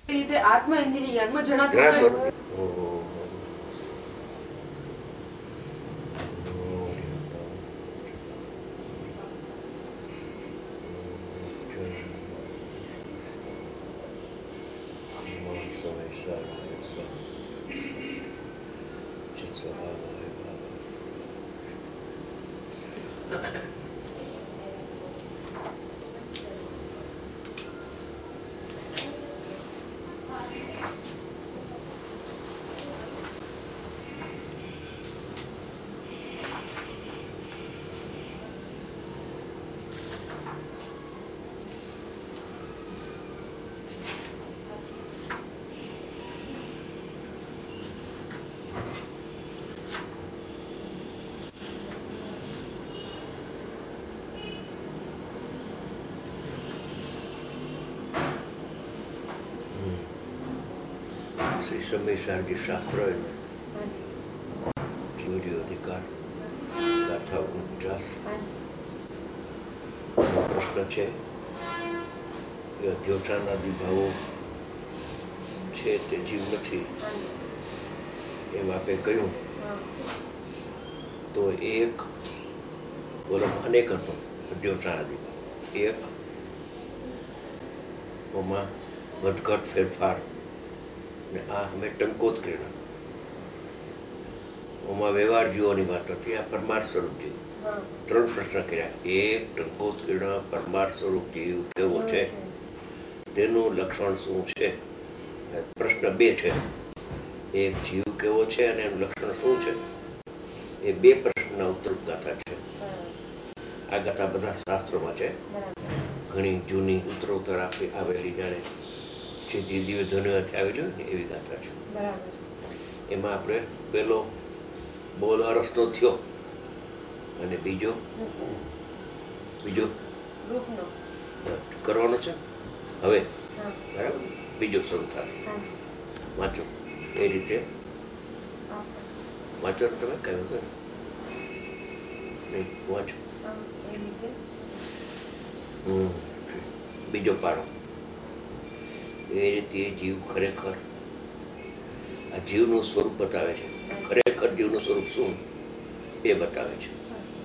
રીતે આત્મા ઇન્દ્રિયમાં જણાતું શ્રી સમયસારજી શાસ્ત્ર જીવરીય અધિકાર ગાથા 49 પ્રશ્ન છે કે અધ્યોષાના વિભાવો છે તે જીવ નથી એમ આપે કહ્યું તો એક બોલો અનેક હતો અધ્યોષાના વિભાવ એક ઓમાં વધઘટ ફેરફાર ને આ અમે ટંકોત કર્યા ઓમાં વ્યવહાર જીવોની વાત હતી આ પરમાર્થ સ્વરૂપ જીવ ત્રણ પ્રશ્ન કર્યા એક ટંકોત કર્યા પરમાર્થ સ્વરૂપ જીવ કેવો છે તેનું લક્ષણ શું છે પ્રશ્ન બે છે એક જીવ કેવો છે અને એનું લક્ષણ શું છે એ બે પ્રશ્નના ઉત્તર ગાથા છે આ ગાથા બધા શાસ્ત્રોમાં છે ઘણી જૂની ઉત્તરોત્તર આવેલી જાણે સીધી દિવ્ય ધ્વનિથી આવેલી હોય ને એવી ગાથા છે એમાં આપણે પેલો બોલ અરસનો થયો અને બીજો કરવાનો છે હવે બરાબર બીજો શરૂ થાય વાંચો એ રીતે વાંચો તમે કઈ વાંધો નહીં વાંચો બીજો પાડો એ રીતે જીવ ખરેખર આ જીવનું સ્વરૂપ બતાવે છે ખરેખર જીવનું સ્વરૂપ શું એ બતાવે છે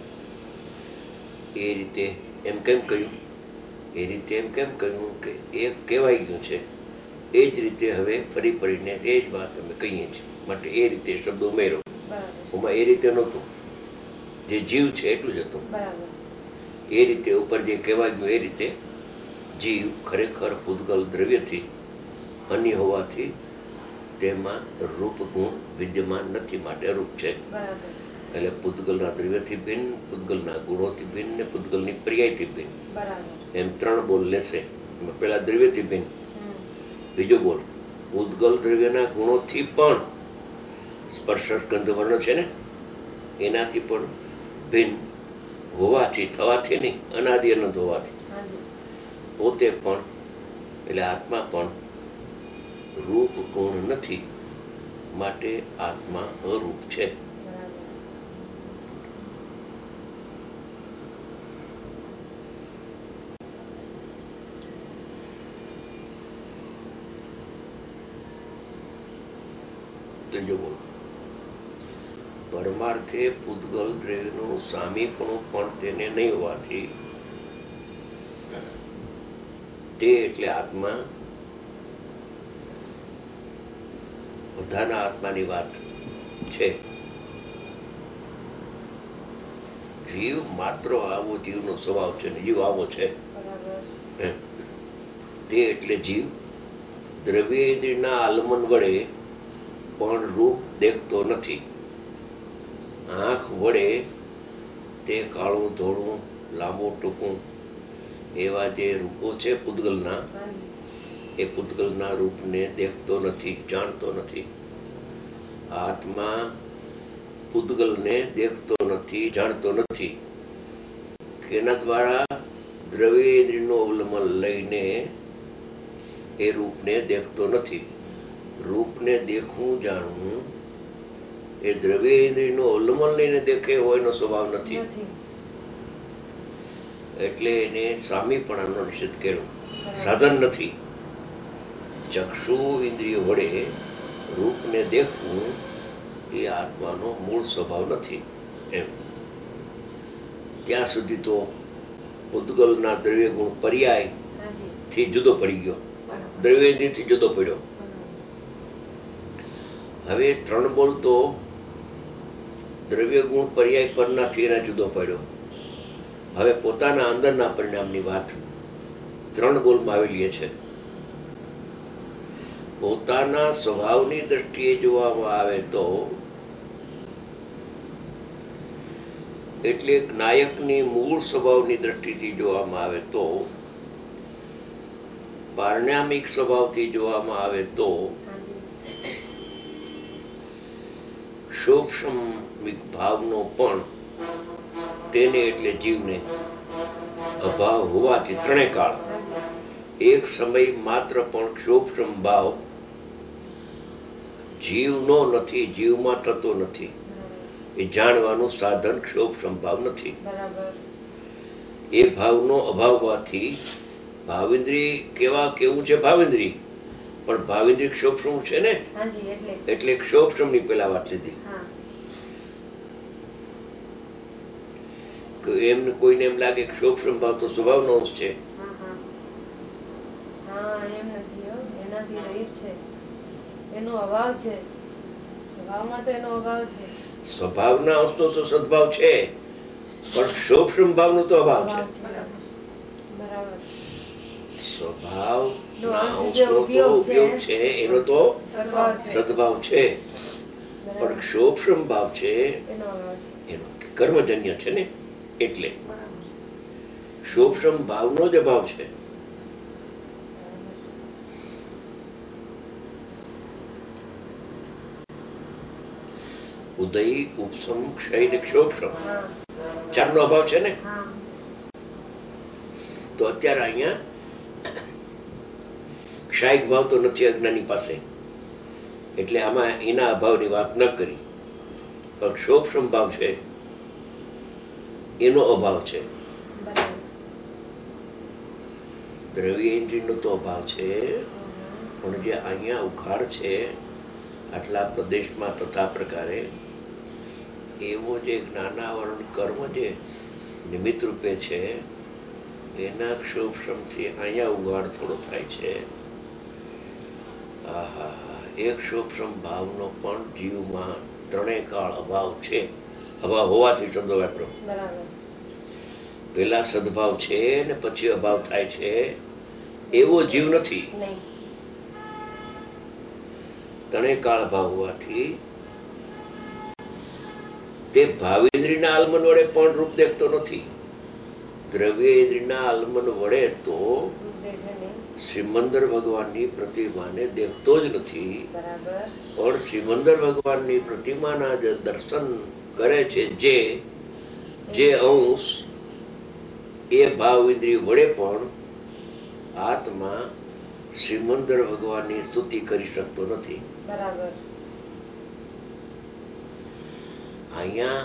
એ રીતે એમ કેમ કહ્યું એ રીતે એમ કેમ કહ્યું કે એ કહેવાય ગયું છે એ જ રીતે હવે ફરી ફરીને એ જ વાત અમે કહીએ છીએ માટે એ રીતે શબ્દો ઉમેરો એમાં એ રીતે નહોતું જે જીવ છે એટલું જ હતું એ રીતે ઉપર જે કહેવાય ગયું એ રીતે જીવ ખરેખર પૂતગલ દ્રવ્યથી અન્ય હોવાથી તેમાં રૂપ ગુણ વિદ્યમાન નથી માટે રૂપ છે એટલે પૂતગલના દ્રવ્યથી ભિન્ન પૂતગલના ગુણોથી ભિન્ન ને પૂતગલની પર્યાયથી ભિન્ન એમ ત્રણ બોલ લેશે પેલા દ્રવ્યથી ભિન્ન બીજો બોલ પૂતગલ દ્રવ્યના ગુણોથી પણ સ્પર્શ ગંધ વર્ણ છે ને એનાથી પણ ભિન્ન હોવાથી થવાથી નહીં અનાદિ અનંત હોવાથી પોતે પણ એટલે આત્મા પણ રૂપ ગુણ નથી માટે આત્મા અરૂપ છે ત્રીજો બોલ પરમાર્થે પૂતગલ દ્રવ્યનું સામીપણું પણ તેને નહીં હોવાથી તે એટલે આત્મા બધાના આત્માની વાત છે જીવ માત્ર આવો જીવનો સ્વભાવ છે ને જીવ આવો છે તે એટલે જીવ દ્રવ્યેન્દ્રિયના આલમન વડે પણ રૂપ દેખતો નથી આંખ વડે તે કાળું ધોળું લાંબુ ટૂંકું એવા જે રૂપો છે પૂતગલના એ પૂતગલના રૂપને દેખતો નથી જાણતો નથી આત્મા પૂતગલને દેખતો નથી જાણતો નથી એના દ્વારા દ્રવ્યેન્દ્રિયનું અવલંબન લઈને એ રૂપને દેખતો નથી રૂપને દેખવું જાણવું એ દ્રવ્યેન્દ્રિયનું અવલંબન લઈને દેખે હોય એનો સ્વભાવ નથી એટલે એને સામીપણાનો નિષેધ કર્યો સાધન નથી ચક્ષુ ઇન્દ્રિય વડે રૂપને દેખવું એ આત્માનો મૂળ સ્વભાવ નથી. એમ ત્યાં સુધી તો પૂતગલના દ્રવ્ય ગુણ પર્યાય થી જુદો પડી ગયો, દ્રવ્યેન્દ્રિય થી જુદો પડ્યો. હવે ત્રણ બોલ તો દ્રવ્ય ગુણ પર્યાય પરના થી એના જુદો પડ્યો. હવે પોતાના અંદરના પરિણામની વાત ત્રણ બોલમાં આવેલી છે. પોતાના સ્વભાવની દ્રષ્ટિએ જોવામાં આવે તો એટલે નાયકની મૂળ સ્વભાવની દ્રષ્ટિથી જોવામાં આવે તો, પારણામિક સ્વભાવથી જોવામાં આવે તો સૂક્ષ્મિક ભાવનો પણ તેને એટલે જીવને અભાવ હોવાથી ત્રણેય કાળ એક સમય માત્ર પણ સૂક્ષ્મ ભાવ જીવનો નથી, જીવમાં થતો નથી. એ જાણવાનું સાધન સૂક્ષ્મ ભાવ નથી. એ ભાવનો અભાવ હોવાથી ભાવેન્દ્રિય કેવું છે? ભાવેન્દ્રિય પણ ભાવેન્દ્રિય સૂક્ષ્મ છે ને, એટલે સૂક્ષ્મ ની પેલા વાત લીધી. એમ કોઈને એમ લાગે કે સૂક્ષ્મ ભાવ તો સ્વભાવનો અંશ છે. એમ નથી, એનાથી રહિત છે, એનો અભાવ છે. સ્વભાવમાં તો એનો અભાવ છે. સ્વભાવના અંશનો તો સદભાવ છે, પણ સૂક્ષ્મ ભાવનો તો અભાવ છે. બરાબર. સ્વભાવ ઉપયોગ છે એનો તો સદભાવ છે, પણ સૂક્ષ્મ ભાવ છે એનો કર્મજન્ય છે ને, એટલે સૂક્ષ્મ ભાવનો જ અભાવ છે. ઉદય, ઉપસમ, ક્ષય ને ક્ષોક્ષમ ચાર નો અભાવ છે ને. તો અત્યારે અહીંયા ક્ષાયિક ભાવ તો નથી અજ્ઞાની પાસે, એટલે આમાં એના અભાવની વાત ન કરી. પણ સૂક્ષ્મ ભાવ છે એનો અભાવ છે. દ્રવ્યેન્દ્રિયનો તો અભાવ છે, પણ જે અહીંયા ઉખાડ છે આટલા પ્રદેશમાં તથા પ્રકારે એવો જે જ્ઞાનાવરણ કર્મ જે નિમિત્ત રૂપે છે એના સૂક્ષ્મથી અહીંયા ઉગાડ થોડો થાય છે. એક સૂક્ષ્મ ભાવનો પણ જીવમાં ત્રણેય કાળ અભાવ છે. અભાવ હોવાથી શબ્દો વાપરો. પેલા સદભાવ છે ને પછી અભાવ થાય છે એવો જીવ નથી. ત્રણેય કાળ અભાવ હોવાથી તે ભાવેન્દ્રિયના આલમન વડે પણ રૂપ દેખતો નથી. દ્રવ્યેન્દ્રિયના આલમન વડે તો શ્રીમંદર ભગવાનની પ્રતિમાને દેખતો જ નથી. પણ શ્રીમંદર ભગવાનની પ્રતિમાના જે દર્શન કરે છે જે અંશ એ ભાવ ઇન્દ્રિય વડે પણ આત્મા શ્રીમંદર ભગવાનની સ્તુતિ કરી શકતો નથી. અહીંયા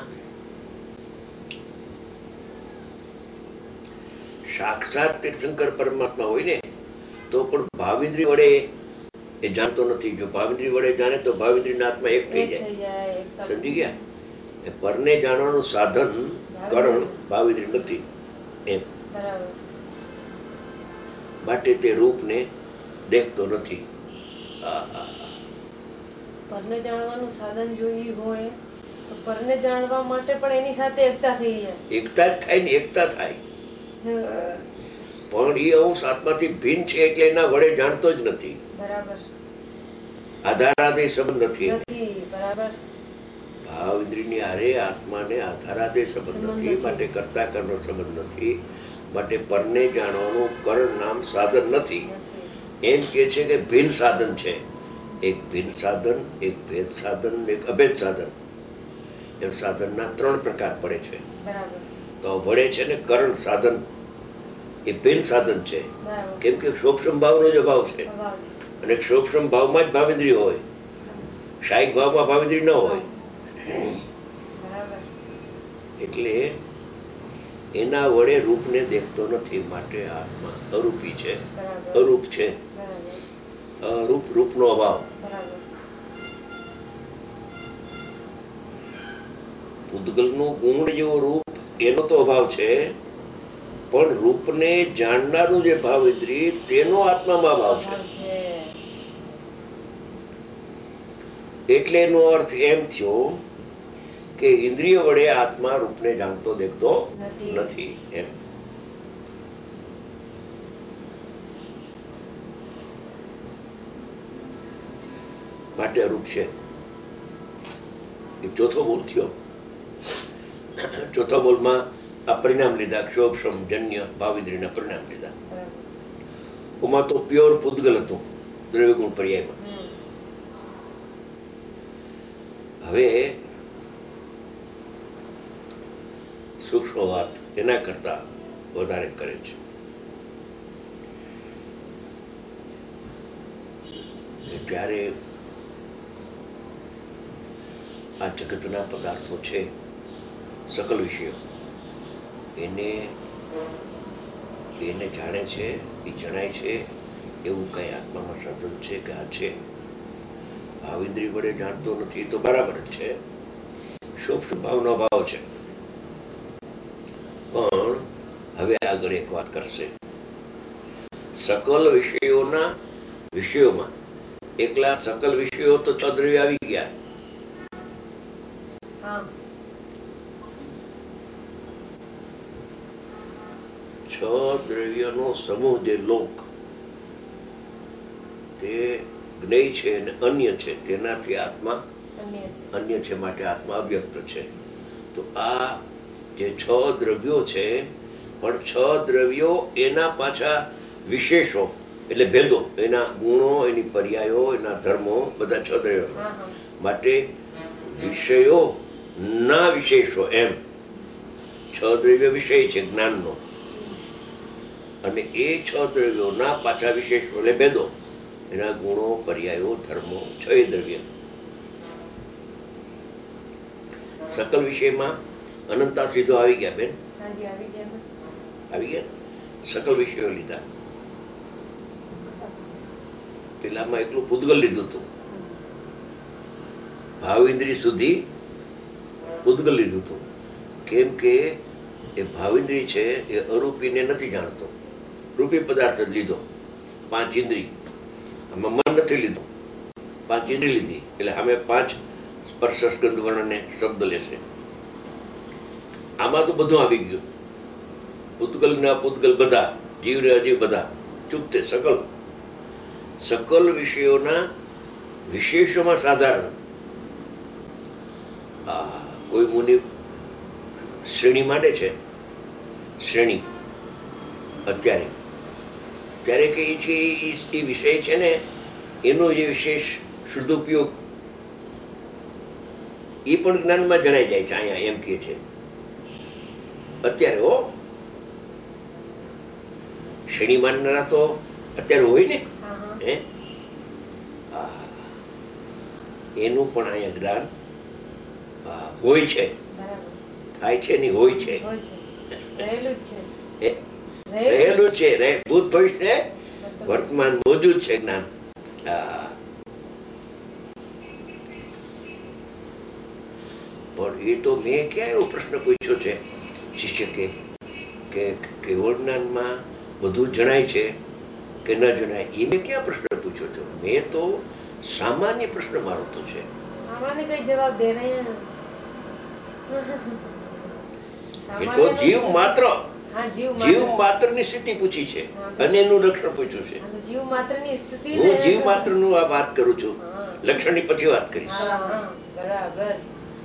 સાક્ષાત તીર્થંકર પરમાત્મા હોય ને તો પણ ભાવેન્દ્રિય વડે એ જાણતો નથી. જો ભાવેન્દ્રિય વડે જાણે તો ભાવેન્દ્રિય આત્મા એક થઈ જાય. સમજી ગયા? પરને જાણવાનું સાધન કરણ ભાવેન્દ્રિય નથી એમ, માટે તે રૂપને દેખતો નથી. પરને જાણવાનું સાધન જો ઈ હોય તો પરને જાણવા માટે પણ એની સાથે એકતા થઈ જાય. એકતા જ થાય ને, એકતા થાય. પણ એ અંશ આત્માથી ભિન્ન છે એટલે એના વડે જાણતો જ નથી. બરાબર. આધારાદે સંબંધ નથી. બરાબર. ભાવ ઇન્દ્રિયની હારે આત્માને આધારાદે સંબંધ નથી, માટે કર્તા કરનો સંબંધ નથી, માટે પરને જાણવાનું કરણ નામ સાધન નથી. એમ કે છે કે ભિન્ન સાધન છે. એક ભિન્ન સાધન, એક ભેદ સાધન, એક અભેદ સાધન. એમ સાધનના ત્રણ પ્રકાર પડે છે. તો વડે છે ને કરણ સાધન એ ભિન્ન સાધન છે. કેમ કે સૂક્ષ્મ ભાવનો જ અભાવ છે, અને સૂક્ષ્મ ભાવમાં જ ભાવેન્દ્રિય હોય. શાયિક ભાવમાં ભાવેન્દ્રિય ન હોય. એટલે એના વડે રૂપને દેખતો નથી, માટે આત્મા અરૂપી છે, અરૂપ છે. રૂપનો અભાવ. બરાબર. પૂતગલનું ગુણ જેવો રૂપ એનો તો અભાવ છે, પણ રૂપને જાણનારું જે ભાવ ઇન્દ્રિય તેનો આત્મામાં અભાવ છે. અભાવ છે. એટલે એનો અર્થ એમ થયો કે ઇન્દ્રિય વડે આત્મા રૂપને જાણતો દેખતો નથી એમ. માટે અરૂપ છે. એ ચોથો બોલ થયો. ચોથા બોલમાં આ પરિણામ લીધા, ક્ષોભ જન્ય ભાવિન્દ્રિયના પરિણામ લીધા. બરાબર. ઓમાં તો પ્યોર પૂતગલ હતું દ્રવ્ય ગુણ પર્યાયમાં. હવે સૂક્ષ્મ વાત એના કરતા વધારે કરે છે કે ત્યારે આ જગતના પદાર્થો છે, સકલ વિષયો, એને જાણે છે, એ જણાય છે, એવું કઈ આત્મામાં સાધન છે કે આ છે. ભાવિન્દ્રિય વડે જાણતો નથી તો બરાબર જ છે, સૂક્ષ્મ ભાવનો ભાવ છે. પણ હવે આગળ એક વાત કરશે. સકલ વિષયોમાં એકલા સકલ વિષયો તો છ દ્રવ્ય આવી ગયા. છ દ્રવ્યનો સમૂહ જે લોક તે જ્ઞેય છે અને અન્ય છે, તેનાથી આત્મા અન્ય છે, માટે આત્મા અવ્યક્ત છે. તો આ જે છ દ્રવ્યો છે, પણ છ દ્રવ્યો એના પાછા વિશેષો એટલે ભેદો, એના ગુણો, એની પર્યાયો, એના ધર્મો બધા છ દ્રવ્યો માટે વિષયો ના વિશેષો એમ. છ દ્રવ્ય વિષય છે જ્ઞાનનો, અને એ છ દ્રવ્યોના પાછા વિશેષો એટલે ભેદો, એના ગુણો, પર્યાયો, ધર્મો, છ દ્રવ્ય. સકલ વિષયમાં અનંતા સીધો આવી ગયા બેન, આવી ગયા. સકલ વિષયો લીધા. પેલામાં એકલું પૂતગલ લીધું હતું, ભાવ ઇન્દ્રિય સુધી પૂતગલ લીધું હતું. કેમ કે એ ભાવિન્દ્રિય છે એ અરૂપીને નથી જાણતો, રૂપી પદાર્થ જ લીધો. પાંચ ઇન્દ્રિય, આમાં મન નથી લીધું, પાંચ ઇન્દ્રિય લીધી એટલે અમે પાંચ સ્પર્શ સ્કંદ વર્ણને શબ્દ લેશે. આમાં તો બધું આવી ગયું, પૂતગલ ને અપૂતગલ બધા, જીવ ને અજીવ બધા, ચૂપ સકલ વિષયોના વિશેષોમાં સાધારણ. કોઈ મુનિ શ્રેણી માંડે છે, શ્રેણી ત્યારે કે છે એ વિષય છે ને એનો જે વિશેષ શુદ્ધ ઉપયોગ એ પણ જ્ઞાનમાં જણાઈ જાય છે. અહીંયા એમ કે છે અત્યારે શ્રેણી માનનારા તો અત્યારે હોય ને, એનું પણ અહીંયા જ્ઞાન હોય છે, થાય છે ને હોય છે, રહેલું છે, ભૂત ભવિષ્ય વર્તમાન મોજૂદ છે જ્ઞાન. પણ એ તો મેં ક્યાં એવો પ્રશ્ન પૂછ્યો છે શિષ્ય કે કેવળ જ્ઞાનમાં બધું જણાય છે કે ન જણાય, એ મેં ક્યાં પ્રશ્ન પૂછ્યો છો? મેં તો સામાન્ય પ્રશ્ન મારો તો છે. सामान्य कई जवाब दे रहे हैं તો જીવ માત્ર ની સ્થિતિ પૂછી છે અને એનું લક્ષણ પૂછ્યું છે. જીવ માત્ર ની સ્થિતિ, હું જીવ માત્ર નું આ વાત કરું છું, લક્ષણ ની પછી વાત કરીશ. બરાબર.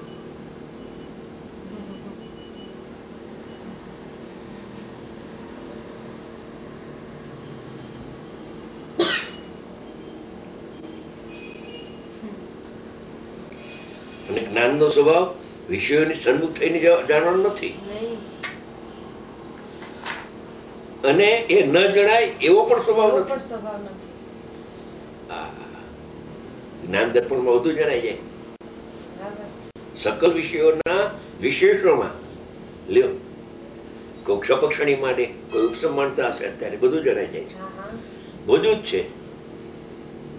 અને જ્ઞાનનો સ્વભાવ વિષયોની સન્મુખ થઈને જાણવાનો નથી, અને એ ન જણાય એવો પણ સ્વભાવ નથી. જ્ઞાન દર્પણમાં વધુ જણાય જાય. સકલ વિષયોના વિશેષોમાં લ્યો, કોઈ ક્ષપક્ષણી માટે, કોઈ ઉપસમ માનતા હશે અત્યારે બધું જણાય જાય છે, બધું જ છે.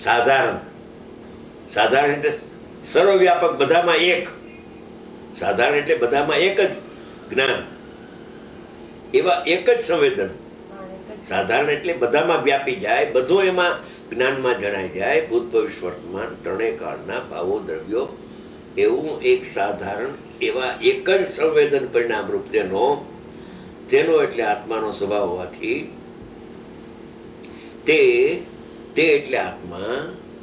સાધારણ. સાધારણ એટલે સર્વવ્યાપક, બધામાં એક. સાધારણ એટલે બધામાં એક જ જ્ઞાન, એવા એક જ સંવેદન. સાધારણ એટલે બધામાં વ્યાપી જાય, બધું એમાં જ્ઞાનમાં જણાઈ જાય, ભૂત ભવિષ્ય વર્તમાન ત્રણેય કાળના ભાવો દ્રવ્યો, એવું એક સાધારણ, એવા એક જ સંવેદન પરિણામ રૂપ તેનો એટલે આત્માનો સ્વભાવ હોવાથી તે એટલે આત્મા,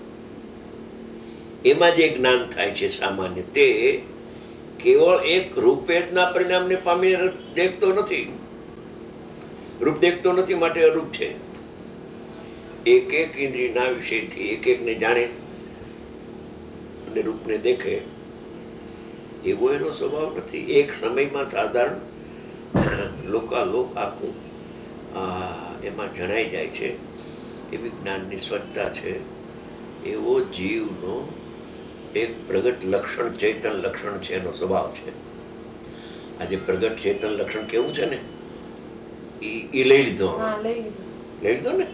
એમાં જે જ્ઞાન થાય છે સામાન્ય, તે કેવળ એક રૂપભેદના પરિણામને પામીને દેખતો નથી. રૂપ દેખતો નથી, માટે અરૂપ છે. એક એક ઇન્દ્રિયના વિષયથી એક એકને જાણે અને રૂપને દેખે, એવો એનો સ્વભાવ નથી. એક સમયમાં સાધારણ લોકાલોક આખું એમાં જણાઈ જાય છે, એવી જ્ઞાનની સ્વચ્છતા છે. એવો જીવનો એક પ્રગટ લક્ષણ, ચેતન લક્ષણ છે, એનો સ્વભાવ છે. આજે પ્રગટ ચેતન લક્ષણ કેવું છે ને, એ લઈ લીધો. લઈ લીધો ને.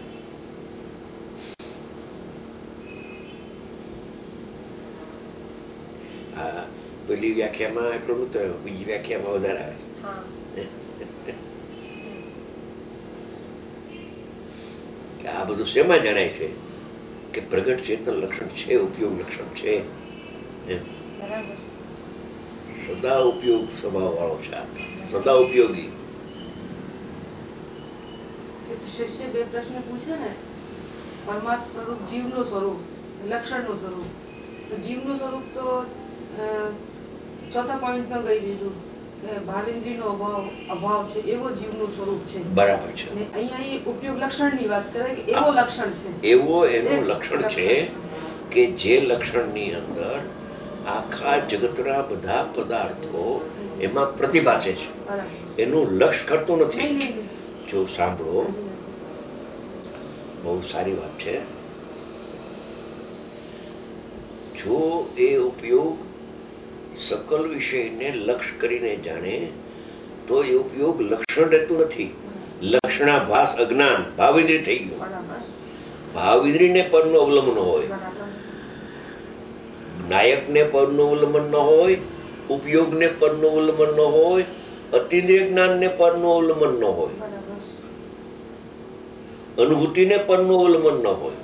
હા, પેલી વ્યાખ્યામાં એટલું નતું આવ્યું, બીજી વ્યાખ્યામાં વધારે આવે. આ બધું શેમાં જણાય છે કે પ્રગટ ચેતન લક્ષણ છે, ઉપયોગ લક્ષણ છે. સદા ઉપયોગ સ્વભાવ વાળો છે, સદા ઉપયોગી. શિષ્ય બે પ્રશ્ન પૂછે ને, પરમાત્મા સ્વરૂપ, જીવનું સ્વરૂપ, લક્ષણનું સ્વરૂપ. તો જીવનું સ્વરૂપ તો ચોથા પોઈન્ટમાં કહી દીધું કે ભાવેન્દ્રીનો અભાવ છે, એવો જીવનું સ્વરૂપ છે. બરાબર છે. અહીંયા ઉપયોગ લક્ષણની વાત કરે કે એવો લક્ષણ છે, એવો એનું લક્ષણ છે કે જે લક્ષણની અંદર આખા જગતના બધા પદાર્થો એમાં પ્રતિભાસે છે, એનું લક્ષ કરતું નથી. જો સાંભળો, બહુ સારી વાત છે. જો એ ઉપયોગ સકલ વિષયને લક્ષ કરીને જાણે તો એ ઉપયોગ લક્ષણ રહેતું નથી. લક્ષણાભાસ અજ્ઞાન, ભાવેન્દ્રિય થઈ ગયું. ભાવેન્દ્રિયને પરનું અવલંબન હોય, નાયકને પરનું અવલંબન ન હોય, ઉપયોગને પરનું અવલંબન ન હોય, અતિન્દ્રિય જ્ઞાનને પરનું અવલંબન ન હોય, અનુભૂતિને પરનું અવલંબન ન હોય.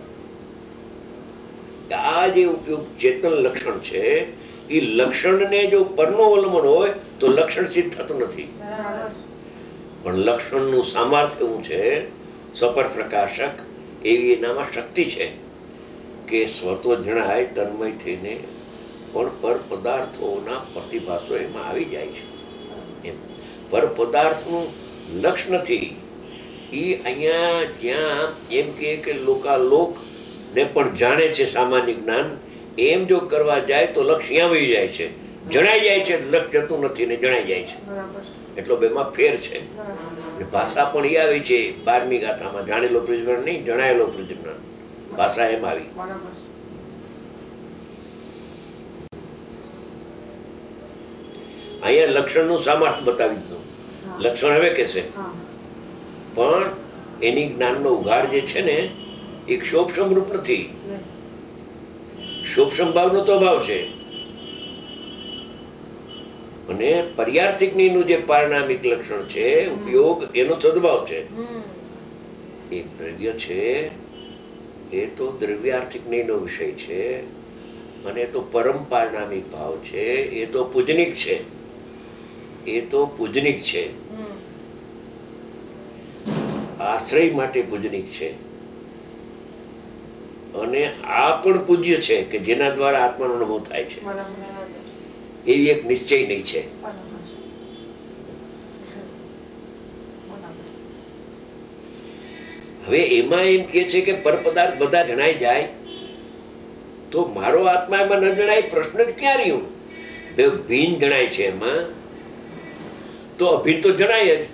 આ જે ઉપયોગ ચેતન લક્ષણ છે, એ લક્ષણને જો પરનું અવલંબન હોય તો લક્ષણ સિદ્ધ થતું નથી. પણ લક્ષણનું સામર્થ્ય એવું છે, સપર પ્રકાશક એવી એનામાં શક્તિ છે કે સ્વતો જણાય તન્મય થઈને પણ પર પદાર્થોના પ્રતિભાસો એમાં આવી જાય છે. એમ પર પદાર્થનું લક્ષ નથી. એ અહીંયા જ્યાં એમ કે લોકાલોક ને પણ જાણે છે સામાન્ય જ્ઞાન, એમ જો કરવા જાય તો લક્ષ અહીંયા વહી જાય છે, જણાઈ જાય છે, લક્ષ જતું નથી ને જણાઈ જાય છે. એટલો બેમાં ફેર છે. ભાષા પણ એ આવી છે 12મી ગાથામાં, જાણેલો પ્રજ્ઞાન નહીં, જણાયેલો પ્રજ્ઞાન, ભાષા એમ આવી. અહીંયા લક્ષણનું સામર્થ્ય બતાવી દીધું. લક્ષણ હવે કેશે, પણ એની જ્ઞાનનો ઉઘાડ જે છે ને, એ ક્ષોભ રૂપ નથી. ક્ષોભ ભાવનો તો અભાવ છે. અને પર્યાર્થિક નું જે પારણામિક લક્ષણ છે, ઉપયોગ, એનો સદભાવ છે. એ દ્રવ્ય છે, એ તો દ્રવ્યાર્થિક નો વિષય છે, અને તો પરમ પારણામિક ભાવ છે, એ તો પૂજનિક છે. એ તો પૂજનિક છે, આશ્રય માટે પૂજનિક છે. અને આ પણ પૂજ્ય છે કે જેના દ્વારા આત્માનો અનુભવ થાય છે, એવી એક નિશ્ચય નહીં છે. હવે એમાં એમ કે છે કે પરપદાર્થ બધા જણાઈ જાય તો મારો આત્મા એમાં ન જણાય, પ્રશ્ન જ ક્યાં રહ્યું? ભીન જણાય છે એમાં, તો અભિન્ન તો જણાય જ.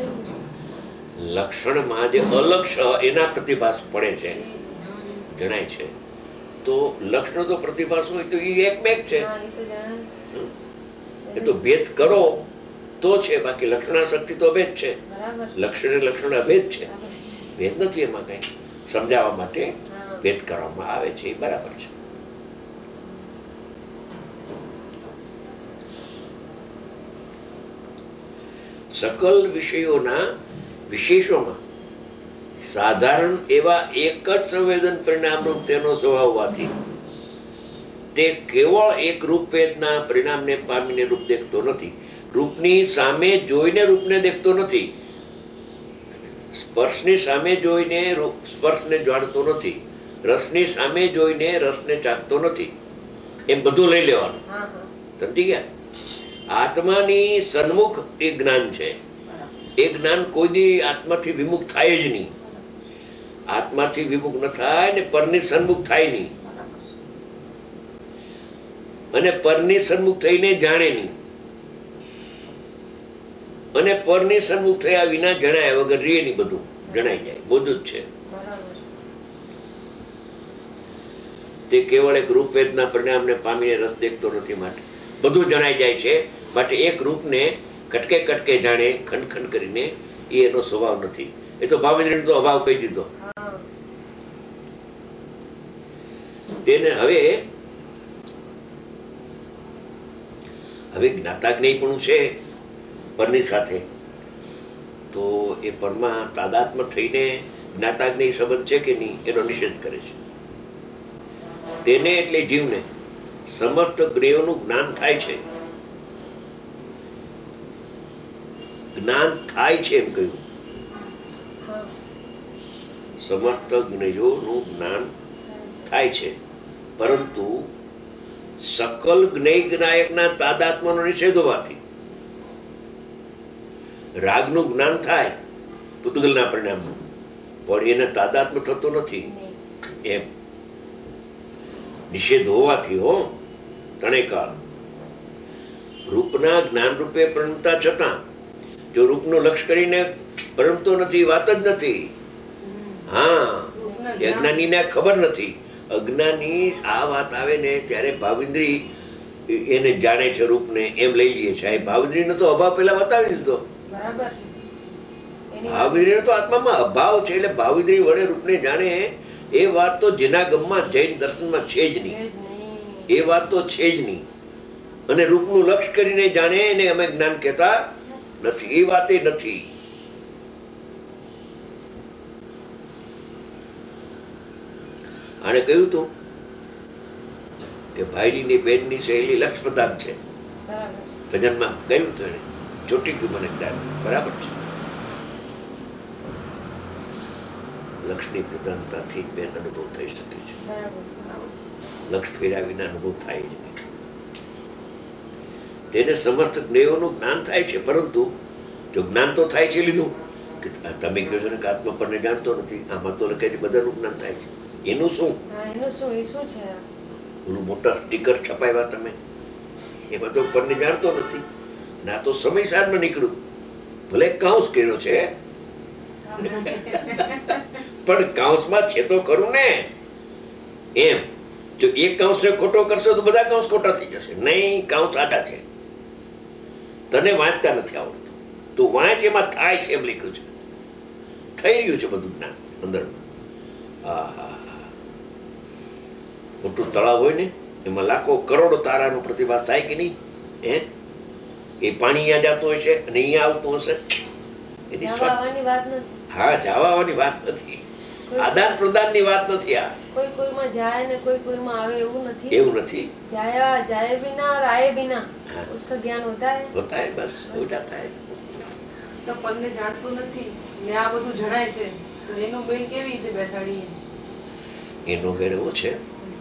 લક્ષણમાં જે અલક્ષ એના પ્રતિભાસ પડે છે, જણાય છે, તો લક્ષણ તો પ્રતિભાસ હોય તો એ એકમેક છે. એ તો ભેદ કરો તો છે, બાકી લક્ષણાશક્તિ તો અભેદ છે. લક્ષણ અભેદ છે, ભેદ નથી એમાં કઈ સમજાવવા માટે. ભેદ કરવામાં આવે છે એ બરાબર છે. સકલ વિષયોના વિશેષોમાં સાધારણ એવા એક જ સંવેદન પરિણામરૂપ તેનો સ્વભાવ હોવાથી તે કેવળ એક રૂપભેદના પરિણામને પામીને રૂપ દેખતો નથી. રૂપની સામે જોઈને રૂપને દેખતો નથી. સ્પર્શની સામે જોઈને સ્પર્શને જાણતો નથી. રસની સામે જોઈને રસને ચાખતો નથી. એમ બધું લઈ લેવાનું. સમજી ગયા? આત્માની સન્મુખ એ જ્ઞાન છે. એ જ્ઞાન કોઈ દી આત્માથી વિમુખ થાય જ નહીં. આત્માથી વિમુખ ન થાય ને પરની સન્મુખ થાય નહીં, અને પરની સન્મુખ થઈને જાણે નહીં, અને પરની સન્મુખ થયા વિના જણાય વગર રે નહીં. બધું જણાઈ જાય, બધું જ છે. તે કેવળ એક રૂપભેદના પરિણામને પામીને રસ દેખતો નથી. માટે બધું જણાઈ જાય છે. માટે એક રૂપને કટકે કટકે જાણે, ખંડ ખંડ કરીને, એ એનો સ્વભાવ નથી. એ તો ભાવેન્દ્રનો તો અભાવ કહી દીધો. તેને હવે જ્ઞાતાજ્ઞેય પણ છે પરની સાથે, તો એ પરમાં તાદાત્મ થઈને જ્ઞાતાજ્ઞેય સંબંધ છે કે નહીં એનો નિષેધ કરે છે. તેને એટલે જીવને સમસ્ત જ્ઞેયોનું જ્ઞાન થાય છે. જ્ઞાન થાય છે એમ કહ્યું. સમસ્ત જ્ઞેયોનું જ્ઞાન થાય છે, પરંતુ સકલ જ્ઞેય જ્ઞાયકના તાદાત્મ્યનો નિષેધ હોવાથી રાગનું જ્ઞાન થાય પૂતગલના પરિણામનું, પણ એને તાદાત્મ્ય થતો નથી. એમ નિષેધ હોવાથી ત્રણેય કાળ રૂપના જ્ઞાન રૂપે પરિણમતા છતાં જો રૂપનું લક્ષ્ય કરીને પરિણમતો નથી, વાત જ નથી. હા, અજ્ઞાનીને ખબર નથી. અજ્ઞાની આ વાત આવે ને ત્યારે ભાવિન્દ્રી એને જાણે છે રૂપને, એમ લઈ લઈએ છે. ભાવિન્દ્રીનો તો અભાવ પેલા બતાવી દીધો. ભાવિન્દ્રી તો આત્મામાં અભાવ છે, એટલે ભાવિન્દ્રી વડે રૂપને જાણે એ વાત તો જેના ગમમાં જૈન દર્શનમાં છે જ નહીં. એ વાત તો છે જ નહીં. અને રૂપનું લક્ષ્ય કરીને જાણે એને અમે જ્ઞાન કહેતા નથી. એ વાત એ નથી. આને કહ્યું તું કે ભાઈની બેનની શૈલી લક્ષ પ્રધાન છે. ભજનમાં કહ્યું હતું એને, ચોટી ગયું મને જ્ઞાન. બરાબર છે. લક્ષની પ્રધાનતાથી બેન અનુભવ થઈ શકે છે. લક્ષ ફેર્યા વિના અનુભવ થાય જ નહીં. તેને સમસ્ત જ્ઞેયોનું જ્ઞાન થાય છે, પરંતુ જો જ્ઞાન તો થાય છે લીધું કે તમે કહો છો ને કે આત્મા પરને જાણતો નથી, આમાં તો લખે બધાનું જ્ઞાન થાય છે. એનું શું? ઓલું મોટા સ્ટીકર છપાવ્યા તમે, એમાં તો પરને જાણતો નથી. ના તો સમય સારમાં નીકળ્યું, ભલે કાઉન્સ કર્યો છે પણ કાઉન્સમાં છે તો ખરું ને. એમ જો એક કાઉન્સ ને ખોટો કરશો તો બધા કાઉન્સ ખોટા થઈ જશે. નહીં, કાઉન્સ સાચા છે. તને વાંચતા નથી આવડતું, તું વાંચ, એમાં થાય છે એમ લખ્યું છે. થઈ રહ્યું છે બધું જ્ઞાન અંદરમાં. મોટું તળાવ હોય ને, એમાં લાખો કરોડો તારાનો પ્રતિભાસ થાય કે નહીં? એ પાણી અહીંયા જતું હશે અને અહીંયા આવતું હશે. હા, જવાની વાત નથી, આદાન પ્રદાન ની વાત નથી. આ કોઈ કોઈમાં જાય ને કોઈ કોઈમાં આવે એવું નથી. એવું નથી. जाए बिना और आए बिना उसका ज्ञान होता है बस हो जाता है. તો પણને જાણતું નથી ને આ બધું જણાય છે, તો એનો મેળ કેવી રીતે બેસાડીએ? એનો મેળ એવો છે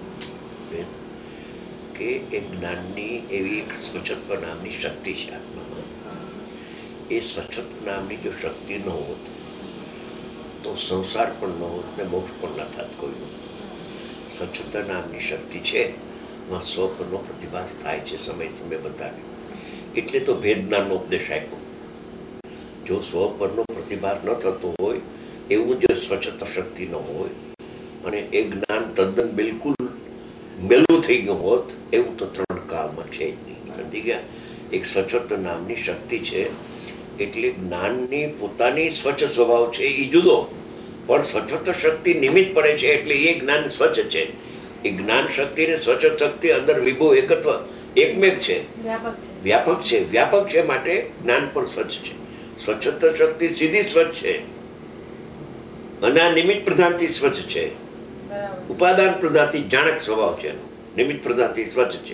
કે એ જ્ઞાનની એવી એક સ્વચ્છત્વ નામની શક્તિ છે આત્મામાં. એ સ્વચ્છત્વ નામની જો શક્તિ ન હોત તો સંસાર પણ ન હોત ને મોક્ષ પણ ન થાત કોઈનું. સ્વચ્છતા નામની શક્તિ છે, એમાં સ્વપરનો પ્રતિભાસ થાય છે સમય સમય બધાને. એટલે તો ભેદ જ્ઞાનનો ઉપદેશ આપ્યો. જો સ્વપરનો પ્રતિભાસ ન થતો હોય, એવું જો સ્વચ્છતા શક્તિ ન હોય, અને એ જ્ઞાન તદ્દન બિલકુલ મેલું થઈ ગયું હોત, એવું તો ત્રણ કાળમાં છે જ નહીં. સમજી ગયા? એક સ્વચ્છતા નામની શક્તિ છે, એટલે જ્ઞાનની પોતાની સ્વચ્છ સ્વભાવ છે એ જુદો, પણ સ્વચ્છતા શક્તિ નિમિત્ત પડે છે એટલે એ જ્ઞાન સ્વચ્છ છે. એ જ્ઞાન શક્તિ ને સ્વચ્છ શક્તિ અંદર વિભુ એકત્વ એકમેક છે, વ્યાપક છે માટે જ્ઞાન પણ સ્વચ્છ છે. સ્વચ્છતા શક્તિ સીધી સ્વચ્છ છે અને આ નિમિત્ત પ્રધાનથી સ્વચ્છ છે. ઉપાદાન પ્રધાનથી જાણક સ્વભાવ છે, નિમિત્ત પ્રધાનથી સ્વચ્છ છે.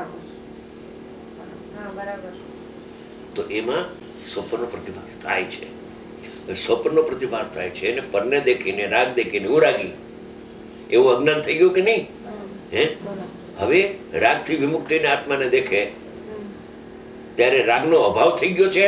તો એમાં સ્વપ્નનો પ્રતિભાસ થાય છે. સ્વપ્નનો પ્રતિભાસ થાય છે અને પરને દેખીને રાગ દેખીને હું રાગી એવું અજ્ઞાન થઈ ગયું કે નહીં? હે, હવે રાગથી વિમુખ થઈને આત્માને દેખે ત્યારે રાગનો અભાવ થઈ ગયો છે.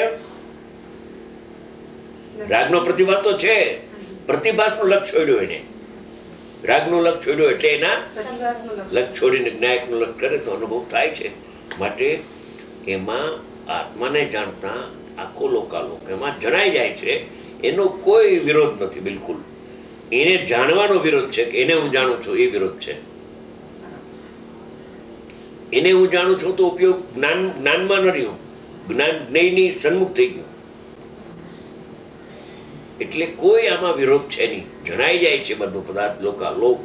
રાગનો પ્રતિભાસ તો છે, પ્રતિભાસનું લક્ષ છોડ્યો એને. રાગનું લક્ષ છોડ્યો એટલે એના લક્ષ છોડીને જ્ઞાયકનું લક્ષ કરે તો અનુભવ થાય છે. માટે એમાં આત્માને જાણતા આખો લોકાલોક એમાં જણાઈ જાય છે. એનો કોઈ વિરોધ નથી, બિલકુલ. એને જાણવાનો વિરોધ છે કે એને હું જાણું છું, એ વિરોધ છે. એને હું જાણું છું તો ઉપયોગ જ્ઞાનમાં ન રહ્યો, જ્ઞાનની સન્મુખ થઈ ગયું. એટલે કોઈ આમાં વિરોધ છે નહીં, જણાઈ જાય છે બધો પદાર્થ લોકાલોક.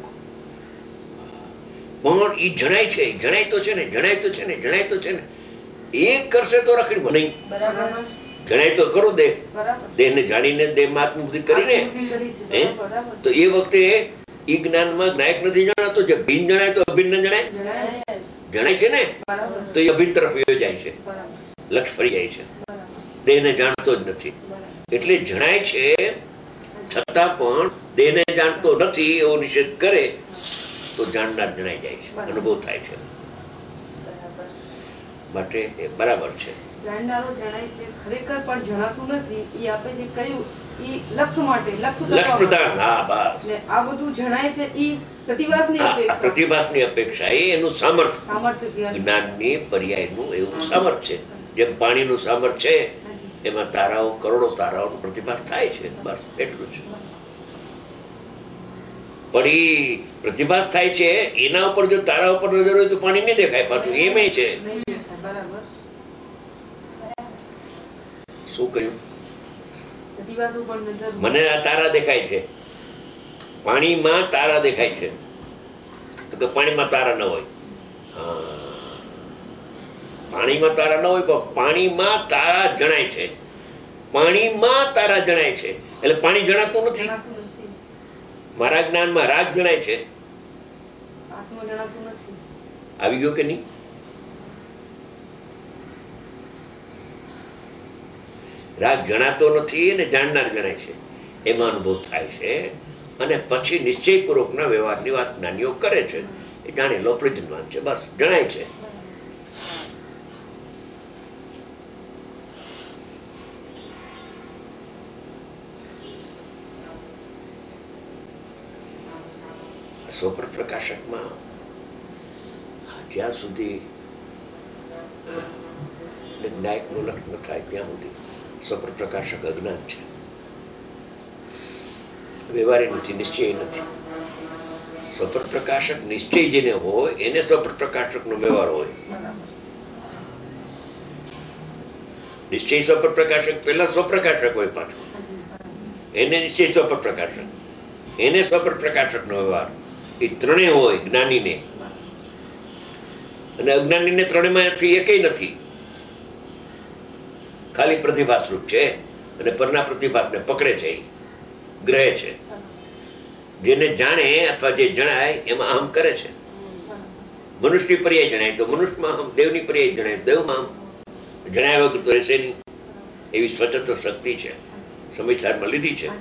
પણ એ જણાય છે, જણાય તો છે ને, જણાય તો છે ને, જણાય તો છે ને. એક કરશે તો રખડી નહીં. જણાય તો ખરો દેહ, દેહને જાણીને દેહમાં આત્મબુદ્ધિ કરીને. તો એ વખતે એ જ્ઞાનમાં જ્ઞાયક નથી જણાતો, જે ભિન્ન જણાય તો અભિન્ન જણાય. જણાય છે ને, તો એ અભિન્ન તરફ જાય છે, લક્ષ ફરી જાય છે. દેહને જાણતો જ નથી એટલે જણાય છે છતાં પણ દેહને જાણતો નથી એવો નિષેધ કરે તો જાણનાર જણાઈ જાય છે, અનુભવ થાય છે. માટે એ બરાબર છે. જાણનારો જણાય છે, ખરેખર પણ જણાતું નથી. એ આપણે જે કહ્યું એ લક્ષ માટે, લક્ષ પ્રધાન. હા, બસ. આ બધું જણાય છે એ પ્રતિભાસની અપેક્ષા, પ્રતિભાસની અપેક્ષા. એ એનું સામર્થ્ય, જ્ઞાનની પર્યાયનું એવું સામર્થ્ય છે. જેમ પાણીનું સામર્થ્ય છે, એમાં તારાઓ, કરોડો તારાઓનો પ્રતિભાસ થાય છે, બસ એટલું જ. પણ એ પ્રતિભાસ થાય છે એના ઉપર જો તારા ઉપર નજર હોય તો પાણી નહીં દેખાય પાછું, એમ છે. શું કહ્યું? મને આ તારા દેખાય છે, પાણીમાં તારા દેખાય છે, તો પાણીમાં તારા ન હોય. પાણીમાં તારા ન હોય પણ પાણીમાં તારા જણાય છે. પાણીમાં તારા જણાય છે એટલે પાણી જણાતું નથી. મારા જ્ઞાનમાં રાગ જણાય છે, આવી ગયો કે નહીં? રાગ જણાતો નથી અને જાણનાર જણાય છે, એમાં અનુભવ થાય છે. અને પછી નિશ્ચયપૂર્વકના વ્યવહારની વાત જ્ઞાનીઓ કરે છે. એ જાણેલો પ્રજ્ઞાન છે, બસ જણાય છે. સ્વપ્ન પ્રકાશકમાં જ્યાં સુધી જ્ઞાયકનું લક્ષ ન થાય ત્યાં સુધી સ્વપ્ન પ્રકાશક અજ્ઞાન છે, વ્યવહારી નથી, નિશ્ચય નથી. સ્વપ્ન પ્રકાશક નિશ્ચય જેને હોય એને સ્વપ્ન પ્રકાશકનો વ્યવહાર હોય. નિશ્ચય સ્વપ્ન પ્રકાશક પહેલા સ્વપ્રકાશક હોય, પાછું એને નિશ્ચય સ્વપ્ન પ્રકાશક, એને સ્વપ્ન પ્રકાશકનો વ્યવહાર. એ ત્રણેય હોય જ્ઞાનીને, અને અજ્ઞાનીને ત્રણેયમાંથી એકેય નથી, ખાલી પ્રતિભાસ રૂપ છે. અને પરના પ્રતિભાસને પકડે છે, ગ્રહે છે. જેને જાણે અથવા જે જણાય એમાં અહમ કરે છે. મનુષ્યની પર્યાય જણાય તો મનુષ્યમાં અહમ, દેવની પર્યાય જણાય દેવમાં અહમ. જણાય વગર તો રહેશે નહીં. એવી સ્વતંત્ર શક્તિ છે, સમયસારમાં લીધી છે.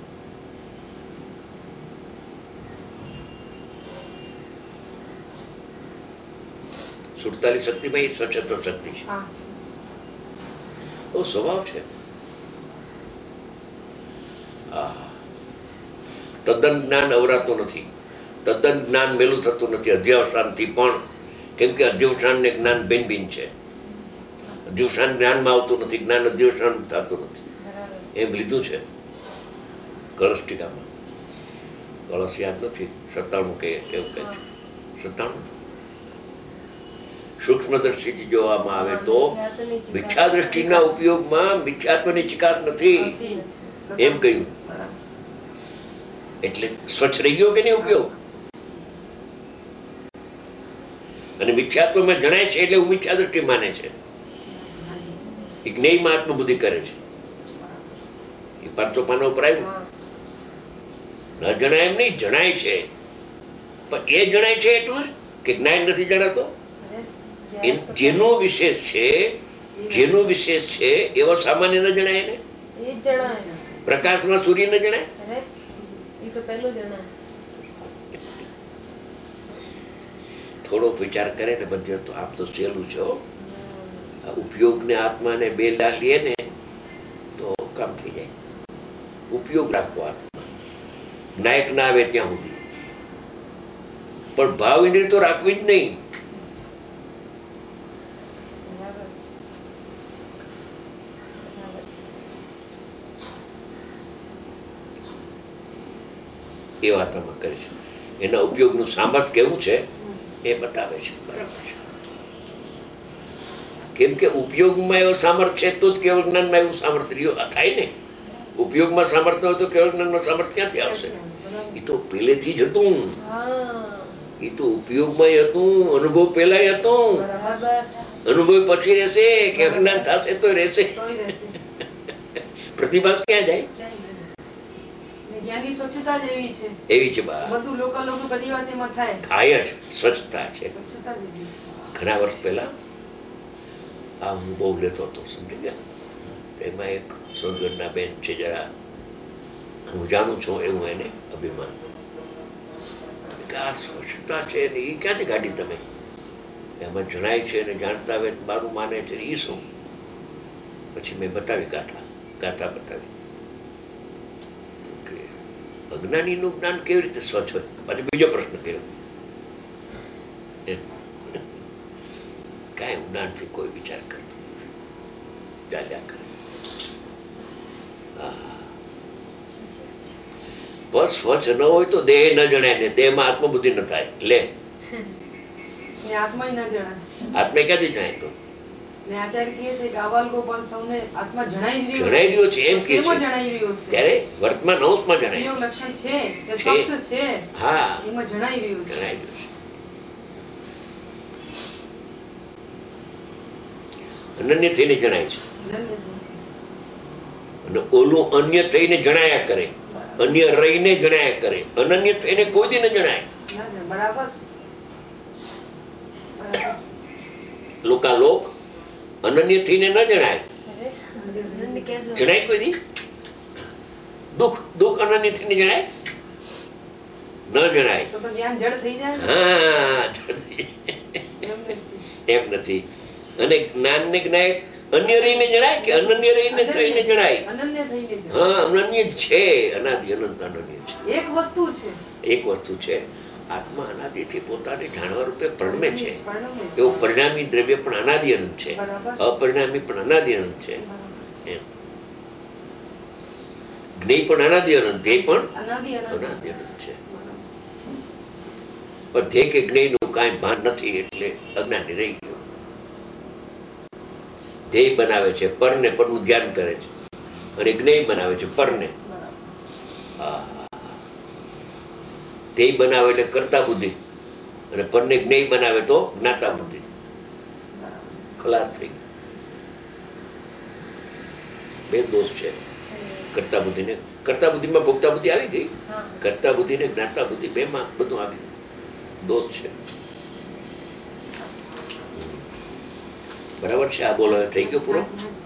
સુડતાલી શક્તિમાં એ સ્વચ્છતા શક્તિ છે, એવો સ્વભાવ છે. તદ્દન જ્ઞાન અવરાતું નથી, તદ્દન જ્ઞાન મેલું થતું નથી અધ્યવસાનથી પણ. કેમ કે અધ્યવસાન ને જ્ઞાન ભિન્ન ભિન્ન છે. અધ્યવસાન જ્ઞાનમાં આવતું નથી, જ્ઞાન અધ્યવસાન થતું નથી. એમ લીધું છે કળશ ટીકામાં. કળશ યાદ નથી, 97 કે એવું કહે છે, 97. સૂક્ષ્મ દ્રષ્ટિથી જોવામાં આવે તો મિથ્યા દ્રષ્ટિના ઉપયોગમાં મિથ્યાત્વની ચિકાસ નથી, એમ કહ્યું. એટલે સ્વચ્છ રહી ગયો કે નહીં ઉપયોગ? અને મિથ્યાત્વમાં જણાય છે એટલે હું મિથ્યા દ્રષ્ટિ માને છે. એ જ્ઞેયમાં આત્મબુદ્ધિ કરે છે. એ પાંચસો પાના ઉપર આવ્યું. ન જણાય એમ નહીં, જણાય છે, પણ એ જણાય છે એટલું જ કે જ્ઞાન નથી જણાતો. જેનો વિશેષ છે, જેનો વિશેષ છે એવો સામાન્ય ન જણાય ને. પ્રકાશમાં સૂર્ય ન જણાય. થોડો વિચાર કરે ને બધે તો આમ તો સહેલું છે. ઉપયોગ ને આત્મા ને બે લે ને તો કામ થઈ જાય. ઉપયોગ રાખવો આત્મા, નાયક ના આવે ત્યાં સુધી. પણ ભાવ ઇન્દ્રિય તો રાખવી જ નહીં. એ વાત આમાં કરે છે. એના ઉપયોગનું સામર્થ્ય કેવું છે એ બતાવે છે. બરાબર છે. કેમ કે ઉપયોગમાં એવું સામર્થ્ય છે તો જ કેવળ જ્ઞાનમાં એવું સામર્થ્ય થાય ને. ઉપયોગમાં સામર્થ્ય હોય તો કેવળ જ્ઞાનનું સામર્થ્ય ક્યાંથી આવશે? એ તો પહેલેથી જ હતું. એ તો ઉપયોગમાં હતું, અનુભવ પહેલા હતો. અનુભવ પછી રહેશે કે અજ્ઞાન થશે તો રહેશે. પ્રતિભાસ ક્યાં જાય? જ્ઞાનની સ્વચ્છતા જ એવી છે. એવી છે બા. બધું લોકલ બધી વાત એમાં થાય. થાય જ, સ્વચ્છતા છે. સ્વચ્છતા જ એવી છે. ઘણા વર્ષ પહેલા આ હું બહુ લેતો હતો, સમજી ગયા. એમાં એક સોનગઢના બેન છે, જરા હું જાણું છું એવું એને અભિમાન. આ સ્વચ્છતા છે ને એ ક્યાંથી કાઢી તમે? એમાં જણાય છે ને જાણતા હોય મારું માને છે એ શું? પછી મેં બતાવી ગાથા બતાવી. અજ્ઞાનીનું જ્ઞાન કેવી રીતે સ્વચ્છ હોય? અને બીજો પ્રશ્ન કર્યો, કાંઈ ઊંડાણથી કોઈ વિચાર કરતો નથી, ચાલ્યા કરે. બસ સ્વચ્છ ન હોય તો દેહ ન જણાય ને દેહમાં આત્મબુદ્ધિ ન થાય. લે આત્મા ન જણાય. આત્મા ક્યાંથી જણાય? તો આચાર્ય કહે છે કે અવાલ ગોપાલ સૌને આત્મા જણાઈ જણાઈ રહ્યો છે એમ કે છે. જણાઈ રહ્યો છે ત્યારે વર્તમાન અંશમાં જણાય. ઉપયોગ લક્ષણ છે કે સ્પષ્ટ છે. હા, એમાં જણાઈ રહ્યું છે. જણાઈ રહ્યું છે. અનન્ય થઈને જણાય છે. અને ઓલું અન્ય થઈને જણાયા કરે, અન્ય રહીને જણાયા કરે. અનન્ય થઈને કોઈ દી ન જણાય. બરાબર. લોકાલોક અનન્ય થઈને ન જણાય. જણાય કોઈ દી? દુઃખ અનન્ય થઈને જણાય? ન જણાય. જ્ઞાન જડ થઈ જાય. હા, એમ નથી. અને જ્ઞાન ને જ્ઞાય અન્ય રહીને જણાય કે અનન્ય રહીને થઈને જણાય? અનન્ય થઈને જણાય. હા, અનન્ય છે. અનાદિ અનંત અનન્ય છે. એક વસ્તુ છે. એક વસ્તુ છે. આત્મા અનાદિથી પોતાને જાણવા રૂપે પરિણમે છે. એવું પરિણામી દ્રવ્ય પણ અનાદિ અનંત છે, અપરિણામી પણ અનાદિ અનંત છે. જ્ઞેય પણ અનાદિ અનંત, ધ્યેય પણ અનાદિ અનંત છે. પણ ધ્યેય કે જ્ઞેયનું કાંઈ ભાન નથી એટલે અજ્ઞાની રહી ગયો. ધ્યેય બનાવે છે પરને, પરનું ધ્યાન કરે છે, અને જ્ઞેય બનાવે છે પરને. ધ્યેય બનાવે એટલે કરતા બુદ્ધિ, અને પરને જ્ઞેય બનાવે તો જ્ઞાતા બુદ્ધિ. ખલાસ થઈ ગઈ. બે દોષ છે કરતા બુદ્ધિ ને. કરતા બુદ્ધિમાં ભોગતા બુદ્ધિ આવી ગઈ, કરતા બુદ્ધિ ને જ્ઞાતા બુદ્ધિ બેમાં બધું આવી ગયું. દોષ છે. બરાબર છે. આ બોલો થઈ ગયો પૂરો.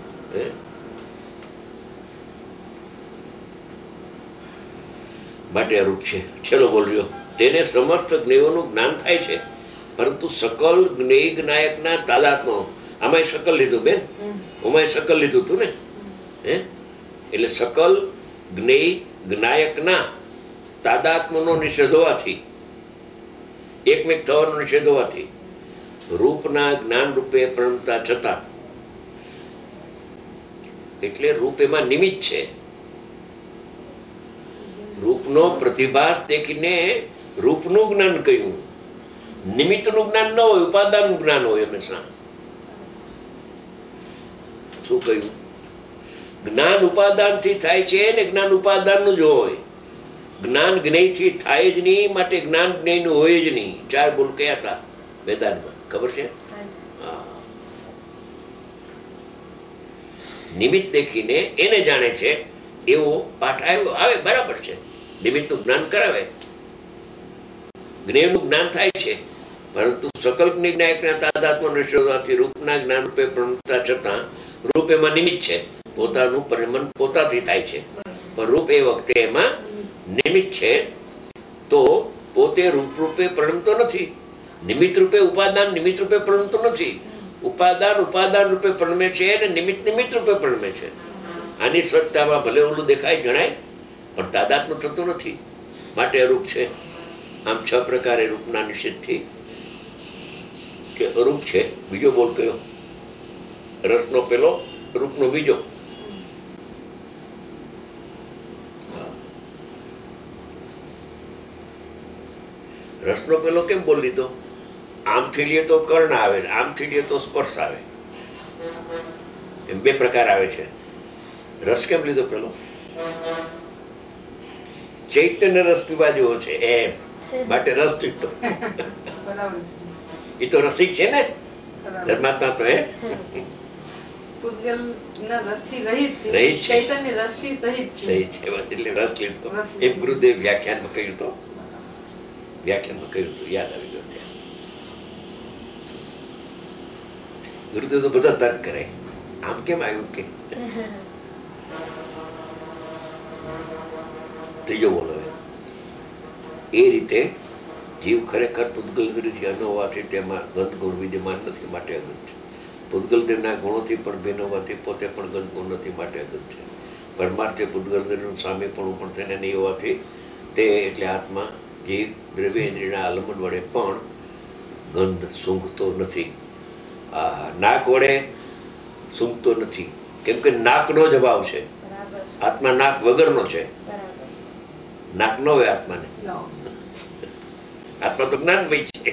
માટે અરૂપ છે. છેલ્લો બોલ રહ્યો. તેને સમસ્ત જ્ઞેયોનું જ્ઞાન થાય છે, પરંતુ સકલ જ્ઞેય જ્ઞાયકના તાદાત્મ્ય. આમાં સકલ લીધું બેન, આમાં સકલ લીધું તું ને. એટલે સકલ જ્ઞેય જ્ઞાયકના તાદાત્મ્યનો નિષેધ હોવાથી, એકમેક થવાનો નિષેધ હોવાથી, રૂપના જ્ઞાન રૂપે પ્રણતા છતાં, એટલે રૂપ એમાં નિમિત્ત છે. રૂપનો પ્રતિભાસ દેખીને રૂપનું જ્ઞાન કહ્યું. નિમિત્તનું જ્ઞાન ન હોય, ઉપાદાનનું જ્ઞાન હોય હંમેશા. શું કહ્યું? જ્ઞાન ઉપાદાનથી થાય છે ને જ્ઞાન ઉપાદાનનું જ હોય. જ્ઞાન જ્ઞેયથી થાય જ નહીં, માટે જ્ઞાન જ્ઞેયનું હોય જ નહીં. 4 બોલ કયા હતા વેદાંતમાં ખબર છે? નિમિત્ત દેખીને એને જાણે છે એવો પાઠ આવ્યો આવે બરાબર છે. નિમિત્તનું જ્ઞાન કરાવે, જ્ઞેયનું જ્ઞાન થાય છે, પરંતુ સકલ્પ નિર્ણાયકના તાદાત્મ્ય નિષેધવાથી રૂપના જ્ઞાન રૂપે પ્રણતા છતાં રૂપ એમાં નિમિત્ત છે. પોતાનું પરિમન પોતાથી થાય છે, પણ રૂપ એ વખતે એમાં નિમિત્ત છે. તો પોતે રૂપ રૂપે પ્રણમતો નથી. નિમિત્ત રૂપે ઉપાદાન નિમિત્ત રૂપે પ્રણમતો નથી. ઉપાદાન ઉપાદાન રૂપે પ્રણમે છે અને નિમિત્ત નિમિત્ત રૂપે પ્રણમે છે. આની સ્વચ્છતામાં ભલે ઓલું દેખાય જણાય, પણ તાદાત્મ્ય થતું નથી, માટે અરૂપ છે. આમ 6 પ્રકારે રૂપના નિષેધથી કે અરૂપ છે. બીજો બોલ કયો? રસનો પેલો, રૂપનો બીજો. રસનો પેલો કેમ બોલ લીધો? આમથી લે તો કર્ણ આવે, આમથી લે તો સ્પર્શ આવે, એમ 2 પ્રકાર આવે છે. રસ કેમ લીધો પેલો? ચૈતન્ય રસ પીવા જેવો છે એમ, માટે રસ પીતો. એ તો રસિક છે ને ધર્માત્મા, તો હે એમ ગુરુદેવ વ્યાખ્યાનમાં કહ્યું તો, યાદ આવી ગયું. ગુરુદેવ તો બધા તર્ક કરે, આમ કેમ આવ્યું કે. ત્રીજો બોલો. એ રીતે જીવ ખરેખર પૂતગલ ગતિથી અન હોવાથી તેમાં ગંધ ગુણ વિદ્યમાન નથી, માટે અગંધ છે. પૂતગલ દેવના ગુણોથી પણ ભિન્ન હોવાથી પોતે પણ ગંધ ગુણ નથી, માટે અગંધ છે. પરમાર્થે પૂતગલ દેવનું સામેપણું પણ તેને નહીં હોવાથી તે એટલે આત્મા જીવ દ્રવ્ય ઇન્દ્રિયના આલંબન વડે પણ ગંધ સૂંઘતો નથી. નાક વડે સૂંઘતો નથી, કેમ કે નાકનો જ અભાવ છે. આત્મા નાક વગરનો છે. નાક ન હોય આત્માને. આત્મા તો જ્ઞાનમય છે.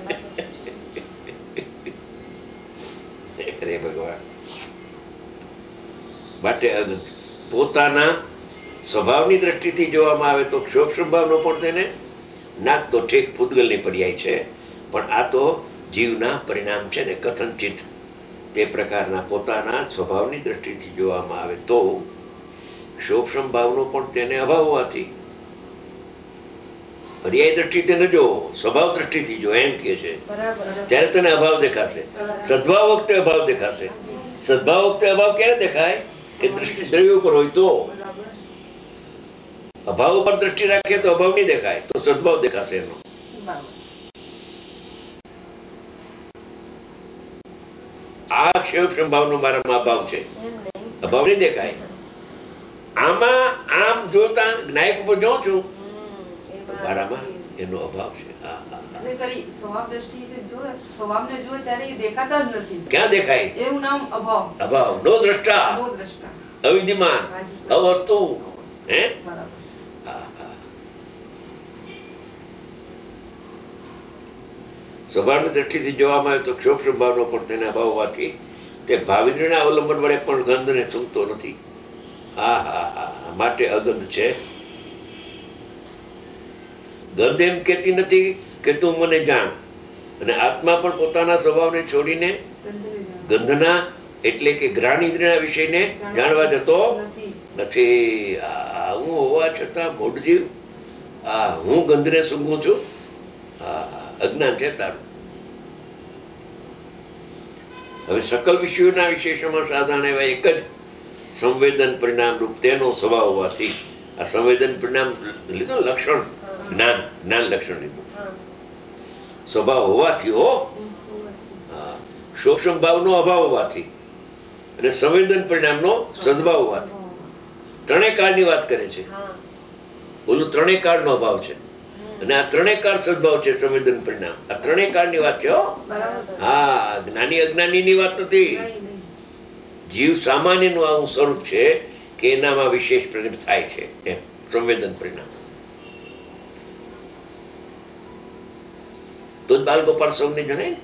અરે ભગવાન, માટે પોતાના સ્વભાવની દ્રષ્ટિથી જોવામાં આવે તો ક્ષોભ સ્વભાવનો પણ તેને નાક તો ઠેક પૂતગલની પર્યાય છે, પણ આ તો જીવના પરિણામ છે ને કથનચિત. તે પ્રકારના પોતાના સ્વભાવની દ્રષ્ટિથી જોવામાં આવે તો ક્ષોભ સંભાવનો પણ તેને અભાવ હોવાથી પર્યાય દ્રષ્ટિથી ન જો, સ્વભાવ દ્રષ્ટિથી જો, એમ કે છે, ત્યારે તને અભાવ દેખાશે. સદભાવ વખતે અભાવ દેખાશે. સદભાવ વખતે અભાવ ક્યારે દેખાય? કે દ્રષ્ટિ દ્રવ્ય ઉપર હોય તો. અભાવ ઉપર દ્રષ્ટિ રાખીએ તો અભાવ નહીં દેખાય, તો સદભાવ દેખાશે એનો. આ ક્ષેપ સંભાવનો મારામાં અભાવ છે, અભાવ નહીં દેખાય. આમાં આમ જોતા જ્ઞાયક ઉપર જોઉં છું, મારામાં એનો અભાવ છે. ક્યાં દેખાય? એવું નામ અભાવ. અભાવ નો દ્રષ્ટા, અવિદ્યમાન, અવસ્તુ. હે સ્વભાવની દ્રષ્ટિથી જોવામાં આવે તો ક્ષોભ સ્વભાવનો પણ તેને અભાવ હોવાથી તે ભાવિન્દ્રના અવલંબન વડે પણ ગંધને સૂંઘતો નથી. માટે અગંધ છે. ગંધ એમ કેતી નથી કે તું મને જાણ, અને આત્મા પણ પોતાના સ્વભાવને છોડીને ગંધના એટલે કે ઘ્રાણ ઇન્દ્રિયના વિષયને જાણવા જતો નથી. હું હોવા છતાં મોઢ જીવ હું ગંધને સૂંઘું છું. અજ્ઞાન છે તારું. હવે સકલ વિષયોના વિશેષોમાં સાધારણ એવા એક જ સંવેદન પરિણામ રૂપ તેનો સ્વભાવ હોવાથી, આ સંવેદન પરિણામ લીધો લક્ષણ, જ્ઞાન લક્ષણ લીધું, સ્વભાવ હોવાથી હો, શોષણ ભાવનો અભાવ હોવાથી અને સંવેદન પરિણામનો સદભાવ હોવાથી. 3 કાળની વાત કરે છે. બોલું 3 કાળનો અભાવ છે, અને આ 3 કાળ સદભાવ છે. સંવેદન પરિણામ આ 3 કાળની વાત છે. જ્ઞાની અજ્ઞાનીની વાત નથી. જીવ સામાન્યનું આવું સ્વરૂપ છે કે એનામાં વિશેષ પ્રગટ થાય છે, એમ સંવેદન પરિણામ. તો જ બાલગોપાલ સૌને જણાય.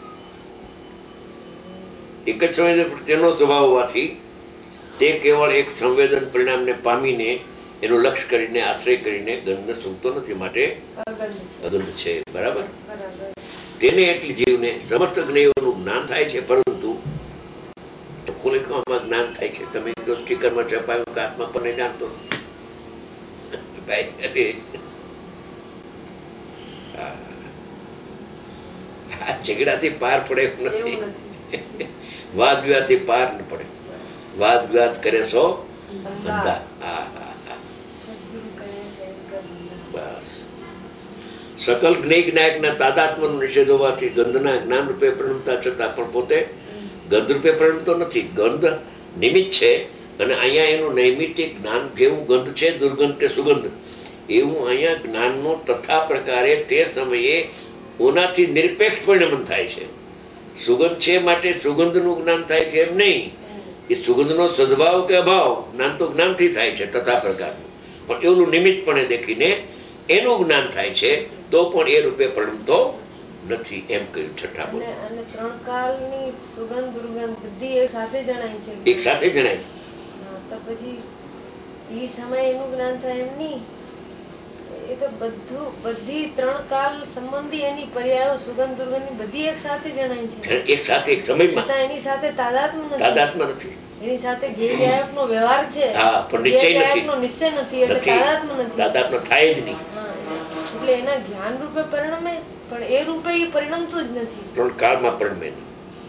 એક જ સંવેદન તેનો સ્વભાવ હોવાથી તે કેવળ એક સંવેદન પરિણામને પામીને એનું લક્ષ્ય કરીને આશ્રય કરીને ગંધને સૂંઘતો નથી, માટે અગંધ છે. બરાબર. તેને એટલી જીવને સમસ્ત જ્ઞેયોનું જ્ઞાન થાય છે, પરંતુ ખોલેખવામાં જ્ઞાન થાય છે. તમે જો સ્ટીકરમાં છપાયું કે આત્મા પણ જાણતો નથી. ઝઘડાથી પાર પડે એવું નથી. વાદ વિવાદથી પાર ન પડે. વાદ વિવાદ કરે સો ધંધા. બસ સકલ જ્ઞેય જ્ઞાયકના તાદાત્મ્યનો નિષેધ હોવાથી ગંધના જ્ઞાન રૂપે પરિણમતા છતાં પણ પોતે ગંધ રૂપે પરિણમતો નથી. ગંધ નિમિત્ત છે, અને અહીંયા એનું નૈમિત્તિક જ્ઞાન જેવું ગંધ છે, દુર્ગંધ કે સુગંધ, એવું અહીંયા જ્ઞાનનું તથા પ્રકારે તે સમયે ઓનાથી નિરપેક્ષ પરિણમન થાય છે. સુગંધ છે માટે સુગંધનું જ્ઞાન થાય છે એમ નહીં. એ સુગંધનો સદભાવ કે અભાવ જ્ઞાન તો જ્ઞાનથી થાય છે તથા પ્રકારનું, પણ એવું નિમિત્તપણે દેખીને એનું જ્ઞાન થાય છે, તો પણ એ રૂપે પરિણમતો નથી એમ કહ્યું. છઠ્ઠા બોલ. અને ત્રણ કાલની સુગંધ દુર્ગંધ બધી એક સાથે જણાય છે. એક સાથે જણાય. તો પછી ઈ સમય એનું જ્ઞાન થાય એમ નહીં. એ તો બધું બધી ત્રણ કાલ સંબંધી એની પર્યાયો સુગંધ દુર્ગંધની બધી એક સાથે જણાય છે. એક સાથે એક સમયમાં. છતાં એની સાથે તાદાત્મ્ય નથી. એની સાથે ગેરગાયકનો વ્યવહાર છે. હા, પણ નિશ્ચય નથી. નિશ્ચય નથી, એટલે તાદાત્મ્ય નથી. તાદાત્મ્ય થાય જ નહીં. એટલે એના જ્ઞાન રૂપે પરિણમે, પણ એ રૂપે એ પરિણમતું જ નથી. ત્રણ કાળમાં પરિણમે નહીં.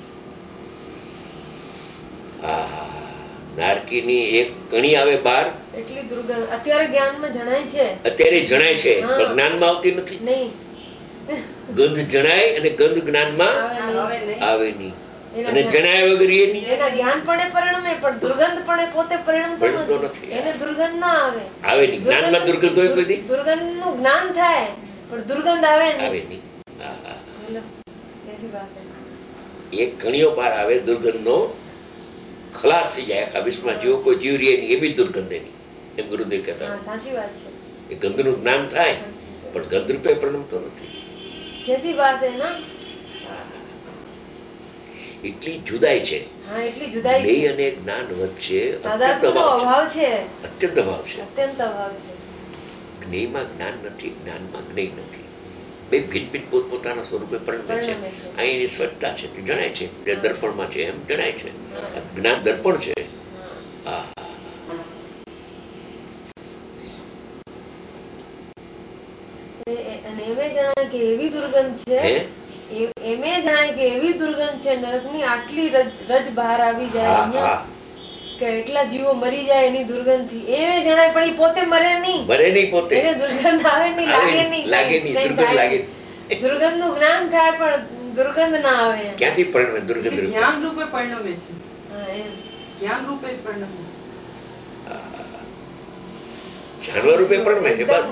નારકીની એક કણી આવે બહાર, એટલી દુર્ગંધ અત્યારે જ્ઞાનમાં જણાય છે. અત્યારે જણાય છે, પણ જ્ઞાનમાં આવતી નથી. નહીં, ગંધ જણાય અને ગંધ જ્ઞાનમાં આવે નહીં, અને જણાય વગર એ નહીં. એના જ્ઞાન પણ પરિણમે, પણ દુર્ગંધ પણ પોતે પરિણમતો નથી. એને દુર્ગંધ ના આવે. આવે નહીં. જ્ઞાનમાં દુર્ગંધ હોય બધી. દુર્ગંધ નું જ્ઞાન થાય, પણ દુર્ગંધ આવે નહીં. વાત એક કણીઓ પાર આવે, દુર્ગંધ નો ખલાસ થઈ જાય. આખા વિશ્વમાં જેવો કોઈ જીવ રહે નહીં, એવી દુર્ગંધ એની, એમ ગુરુદેવ કહેતા. સાચી વાત છે. એ ગંધનું જ્ઞાન થાય, પણ ગંધ રૂપે પરિણમતો નથી. કેસી વાત હે ના. એટલી જુદાઈ છે. હા, એટલી જુદાઈ છે. અને જ્ઞાન વચ્ચે અત્યંત અભાવ છે. અત્યંત અભાવ છે. અત્યંત અભાવ છે. જ્ઞેયમાં જ્ઞાન નથી, જ્ઞાનમાં જ્ઞેય નથી. બે ભિન્ન ભિન્ન પોતપોતાના સ્વરૂપે પરિણમે છે. અહીં એની સ્વચ્છતા છે, તે જણાય છે. જે દર્પણમાં છે એમ જણાય છે. જ્ઞાન દર્પણ છે. અને એમે જણાય કે એવી દુર્ગંધ છે, એમે જણાય કે એવી દુર્ગંધ છે, નરકની આટલી રજ બહાર આવી જાય અહીંયા, કે એટલા જીવો મરી જાય એની દુર્ગંધ થી. એમે જણાય, પણ એ પોતે મરે નહીં. પોતે એને દુર્ગંધ આવે નહીં, લાગે નહીં. દુર્ગંધ નું જ્ઞાન થાય, પણ દુર્ગંધ ના આવે. ક્યાંથી પરિણમે? દુર્ગંધ જ્ઞાન રૂપે પરિણમે છે. જ્ઞાન રૂપે પરિણમે છે. જાણવા રૂપે પરિણમે છે. બસ.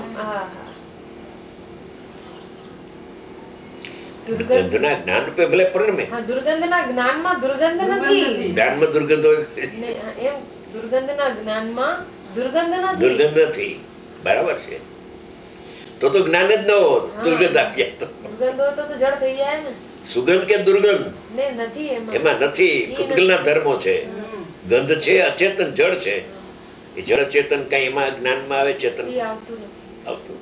દુર્ગંધના જ્ઞાન રૂપે ભલે પરિણમે. દુર્ગંધના જ્ઞાનમાં દુર્ગંધ નથી. જ્ઞાનમાં દુર્ગંધ હોય એમ. દુર્ગંધના જ્ઞાનમાં દુર્ગંધ નથી. બરાબર છે. તો જ્ઞાન જ ન હોત, દુર્ગંધ આપી જાય તો. દુર્ગંધ હોય તો જળ થઈ જાય ને. સુગંધ કે દુર્ગંધ નથી, એમાં નથી. પૂતગલના ધર્મો છે. ગંધ છે, અચેતન જળ છે. એ જળ ચેતન કઈ એમાં જ્ઞાનમાં આવે? ચેતન આવતું.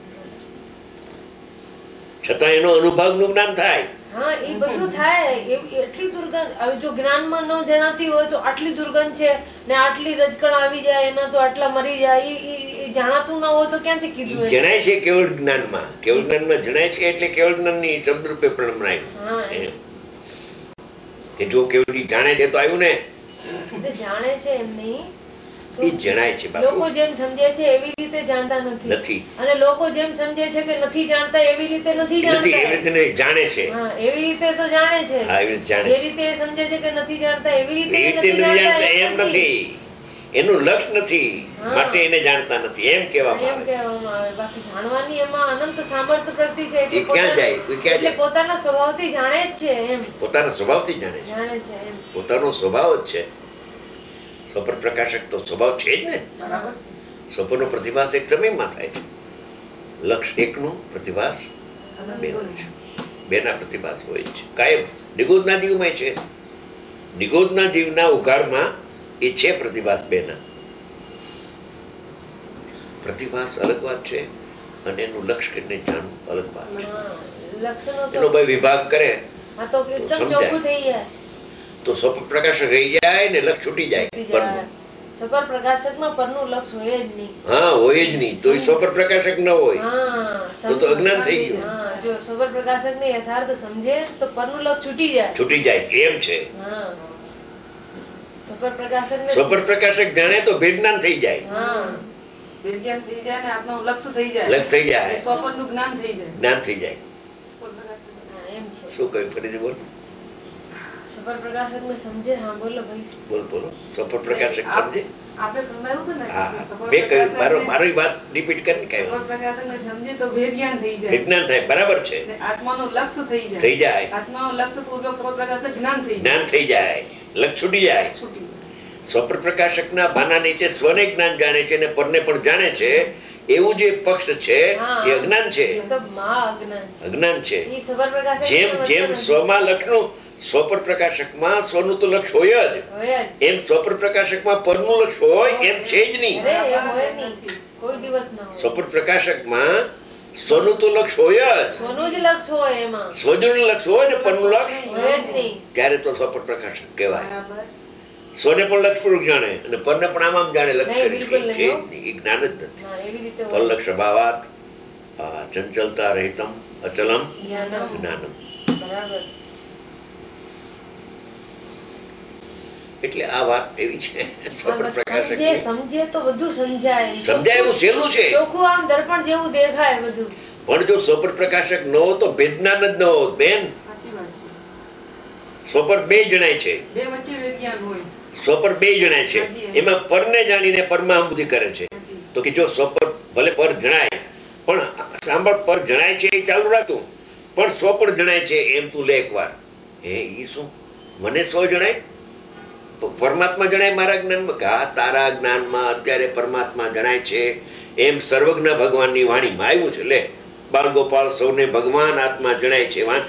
છતાં એનો અનુભાવનું જ્ઞાન થાય. હા, એ બધું થાય. એટલી દુર્ગંધ, હવે જો જ્ઞાનમાં ન જણાતી હોય તો આટલી દુર્ગંધ છે ને આટલી રજકણ આવી જાય, એના તો આટલા મરી જાય, એ જાણાતું ના હોય તો ક્યાંથી કીધું? જણાય છે કેવળ જ્ઞાનમાં. કેવળ જ્ઞાનમાં જણાય છે, એટલે કેવળ જ્ઞાનની શબ્દ રૂપે પરિણમાય. કે જો કેવળી જાણે છે તો આવ્યું ને. જાણે છે એમ નહીં, જણાય છે. લોકો જેમ સમજે છે એવી રીતે જાણતા નથી, અને લોકો જેમ સમજે છે કે નથી જાણતા એવી રીતે નથી જાણતા. જાણે છે એવી રીતે તો જાણે છે. જે રીતે સમજે છે કે નથી જાણતા એવી રીતે એમ નથી. એનું લક્ષ નથી, માટે એને જાણતા નથી એમ કહેવામાં આવે. બાકી જાણવાની એમાં અનંત સામર્થ્ય પ્રગટી છે. એ ક્યાં જાય? એટલે પોતાના સ્વભાવથી જાણે જ છે એમ. પોતાના સ્વભાવથી જાણે છે એમ. પોતાનો સ્વભાવ જ છે. સ્વપ્ન પ્રકાશક તો સ્વભાવ છે જ ને. સ્વપ્નનો પ્રતિભાસ એક સમયમાં થાય છે. લક્ષ એકનો પ્રતિભાસ બેના પ્રતિભાસ હોય છે કાયમ. નિગોદના જીવમાં છે. નિગોદના જીવના ઉઘાડમાં એ છે પ્રતિભાસ બેના. પ્રતિભાસ અલગ વાત છે અને એનું લક્ષ્ય કરીને જાણવું અલગ વાત છે. લક્ષણો એનો ભાઈ વિભાગ કરે હા તો એકદમ ચોખ્ખું થઈ જાય તો સ્વપ્ન પ્રકાશક રહી જાય ને લક્ષ છૂટી જાય. સ્વપ્ન પ્રકાશકમાં પરનું લક્ષ હોય જ નહીં. હા હોય જ નહીં. તો એ સ્વપ્ન પ્રકાશક ન હોય તો અજ્ઞાન થઈ ગયું. જો સ્વપ્ન પ્રકાશક ને યથાર્થ સમજે તો પરનું લક્ષ છૂટી જાય એમ છે. સ્વપ્ન પ્રકાશક જાણે તો ભેજ્ઞાન થઈ જાય. વિજ્ઞાન થઈ જાય ને આત્માનું લક્ષ્ય થઈ જાય. સ્વપ્નનું જ્ઞાન થઈ જાય. એમ છે. શું કહ્યું ફરીથી બોલ. સ્વપ્ન પ્રકાશક ને સમજે. હા બોલો ભાઈ. બોલો. સ્વપ્ન પ્રકાશક સમજે. આપે ફરમાયું હતું ને મેં કહ્યું મારી વાત રિપીટ કરીને કહ્યું. સ્વપ્ન પ્રકાશક ને સમજે તો ભેજ્ઞાન થઈ જાય. વિજ્ઞાન થાય બરાબર છે. આત્માનું લક્ષ્ય થઈ જાય. આત્માનું લક્ષ્ય પૂર્વક સ્વપ્ન પ્રકાશક જ્ઞાન થઈ જાય. લક્ષ છૂટી જાય. સ્વપ્ન પ્રકાશક ના ભાના નીચે સ્વને જ્ઞાન જાણે છે અને પરને પણ જાણે છે એવું જે પક્ષ છે એ અજ્ઞાન છે. અજ્ઞાન છે. જેમ સ્વમાં લક્ષનું સ્વપર પ્રકાશકમાં સ્વનું તો લક્ષ હોય જ એમ સ્વપર પ્રકાશકમાં પરનું લક્ષ હોય એમ છે જ નહીં. સ્વપર પ્રકાશકમાં સ્વનું તો લક્ષ હોય જ. સ્વનું લક્ષ હોય ને પરનું લક્ષ ત્યારે તો સ્વપર પ્રકાશક કહેવાય. સ્વને પણ લક્ષપૂર્વક જાણે અને પરને પણ આમ જાણે. લક્ષ છે એ જ્ઞાન જ નથી. પરલક્ષ ભાવાત ચંચલતા રહિતમ અચલમ જ્ઞાનમ. એટલે આ વાત એવી છે. સમજે તો બધું સમજાય એવું સહેલું છે. ચોખ્ખું આમ દર્પણ જેવું દેખાય બધું. પણ જો સ્વપર પ્રકાશક ન હો તો વેદનાન જ ન હોત બેન. સ્વપર બે જણાય છે. બે વચ્ચે વિજ્ઞાન હોય. સ્વપર બે જણાય છે. એમાં પરને જાણીને પરમાં બુદ્ધિ કરે છે. તો કે જો સ્વપર ભલે પર જણાય પણ સાંભળ પર જણાય છે એ ચાલુ રાખતું પણ સ્વપર જણાય છે એમ તું લે એકવાર. એ શું મને સ્વ જણાય પરમાત્મા જણાય મારા જ્ઞાનમાં. હા તારા જ્ઞાનમાં અત્યારે પરમાત્મા જણાય છે એમ સર્વજ્ઞ ભગવાનની વાણીમાં આવ્યું છે. લે બાળ ગોપાલ સૌને ભગવાન આત્મા જણાય છે વાંચ.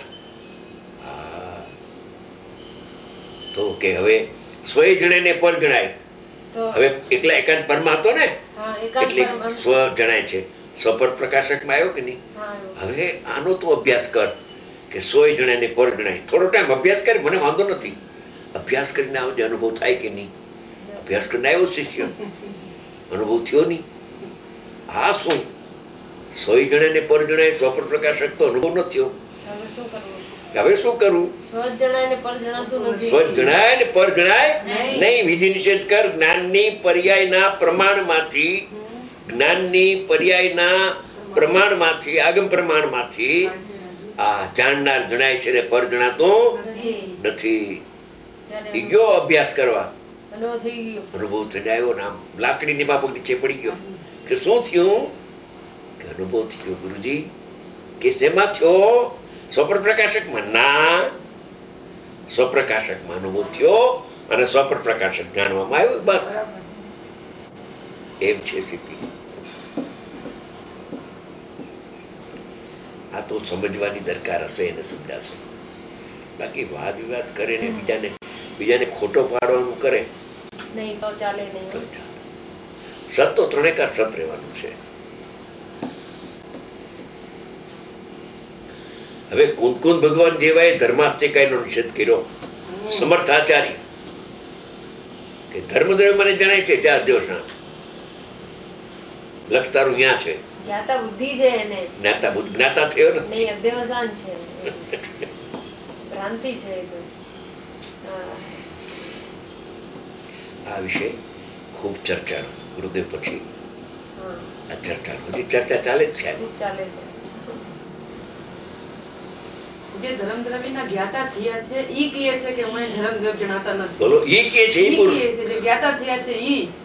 તો કે હવે સ્વ જણાય ને પર જણાય. હવે એકલા એકાંત પરમાં હતો ને એટલે સ્વ જણાય છે. સ્વપર પ્રકાશકમાં આવ્યો કે નહીં. હવે આનો તો અભ્યાસ કર કે સ્વ જણાય ને પર જણાય. થોડો ટાઈમ અભ્યાસ કરે મને વાંધો નથી. અભ્યાસ કરીને આવજે અનુભવ થાય કે નહીં. અભ્યાસ કરીને આવ્યો શિષ્ય અનુભવ થયો નહીં. હા શું સ્વ જણાય ને પર જણાય સ્વપર પ્રકાશક તો અનુભવ ન થયો. હવે શું કરવું. સ્વ જણાય ને પર જણાય નહીં. વિધિ નિષેધ કર. જ્ઞાનની પર્યાયના પ્રમાણમાંથી આગમ પ્રમાણમાંથી આ જાણનાર જણાય છે ને પર જણાતું નથી. ગયો અભ્યાસ કરવા અનુભવ થઈ આવ્યો ને આમ લાકડીની બાપક નીચે પડી ગયો કે શું થયું કે અનુભવ થયો ગુરુજી કે શેમાં થયો. સ્વપ્ન પ્રકાશકમાં ના સ્વપ્રકાશકમાં અનુભવ થયો અને સ્વપ્ન પ્રકાશક જાણવામાં આવ્યું. બસ એમ છે સ્થિતિ. આ તો સમજવાની દરકાર હશે એને સમજાશે. બાકી વાદ વિવાદ કરે ને બીજાને ખોટો પાડવાનું કરે નહીં તો ચાલે નહીં. સત તો ત્રણેકાર સત રહેવાનું છે. હવે કુંદ ભગવાન જેવાય ધર્માસ્તિકાયનો નિષેધ કર્યો. સમર્થાચારી કે ધર્મદ્રવ્ય મને જણાય છે જા દેવસ્નાન લક્ષ તારું ત્યાં છે. જ્ઞાતા બુદ્ધિ છે એને. જ્ઞાતા થયો ને નહીં અધ્યવસાન છે. ભ્રાંતિ છે. આ વિશે ખૂબ ચર્ચા ગુરુદેવ પછી આ ચર્ચા હજી ચર્ચા ચાલે જ છે. જે ધર્મદ્રવ્યના જ્ઞાતા થયા છે ઈ કહે છે કે મને ધર્મદ્રવ્ય જણાતા નથી. બોલો ઈ કહે છે. જે જ્ઞાતા થયા છે ઈ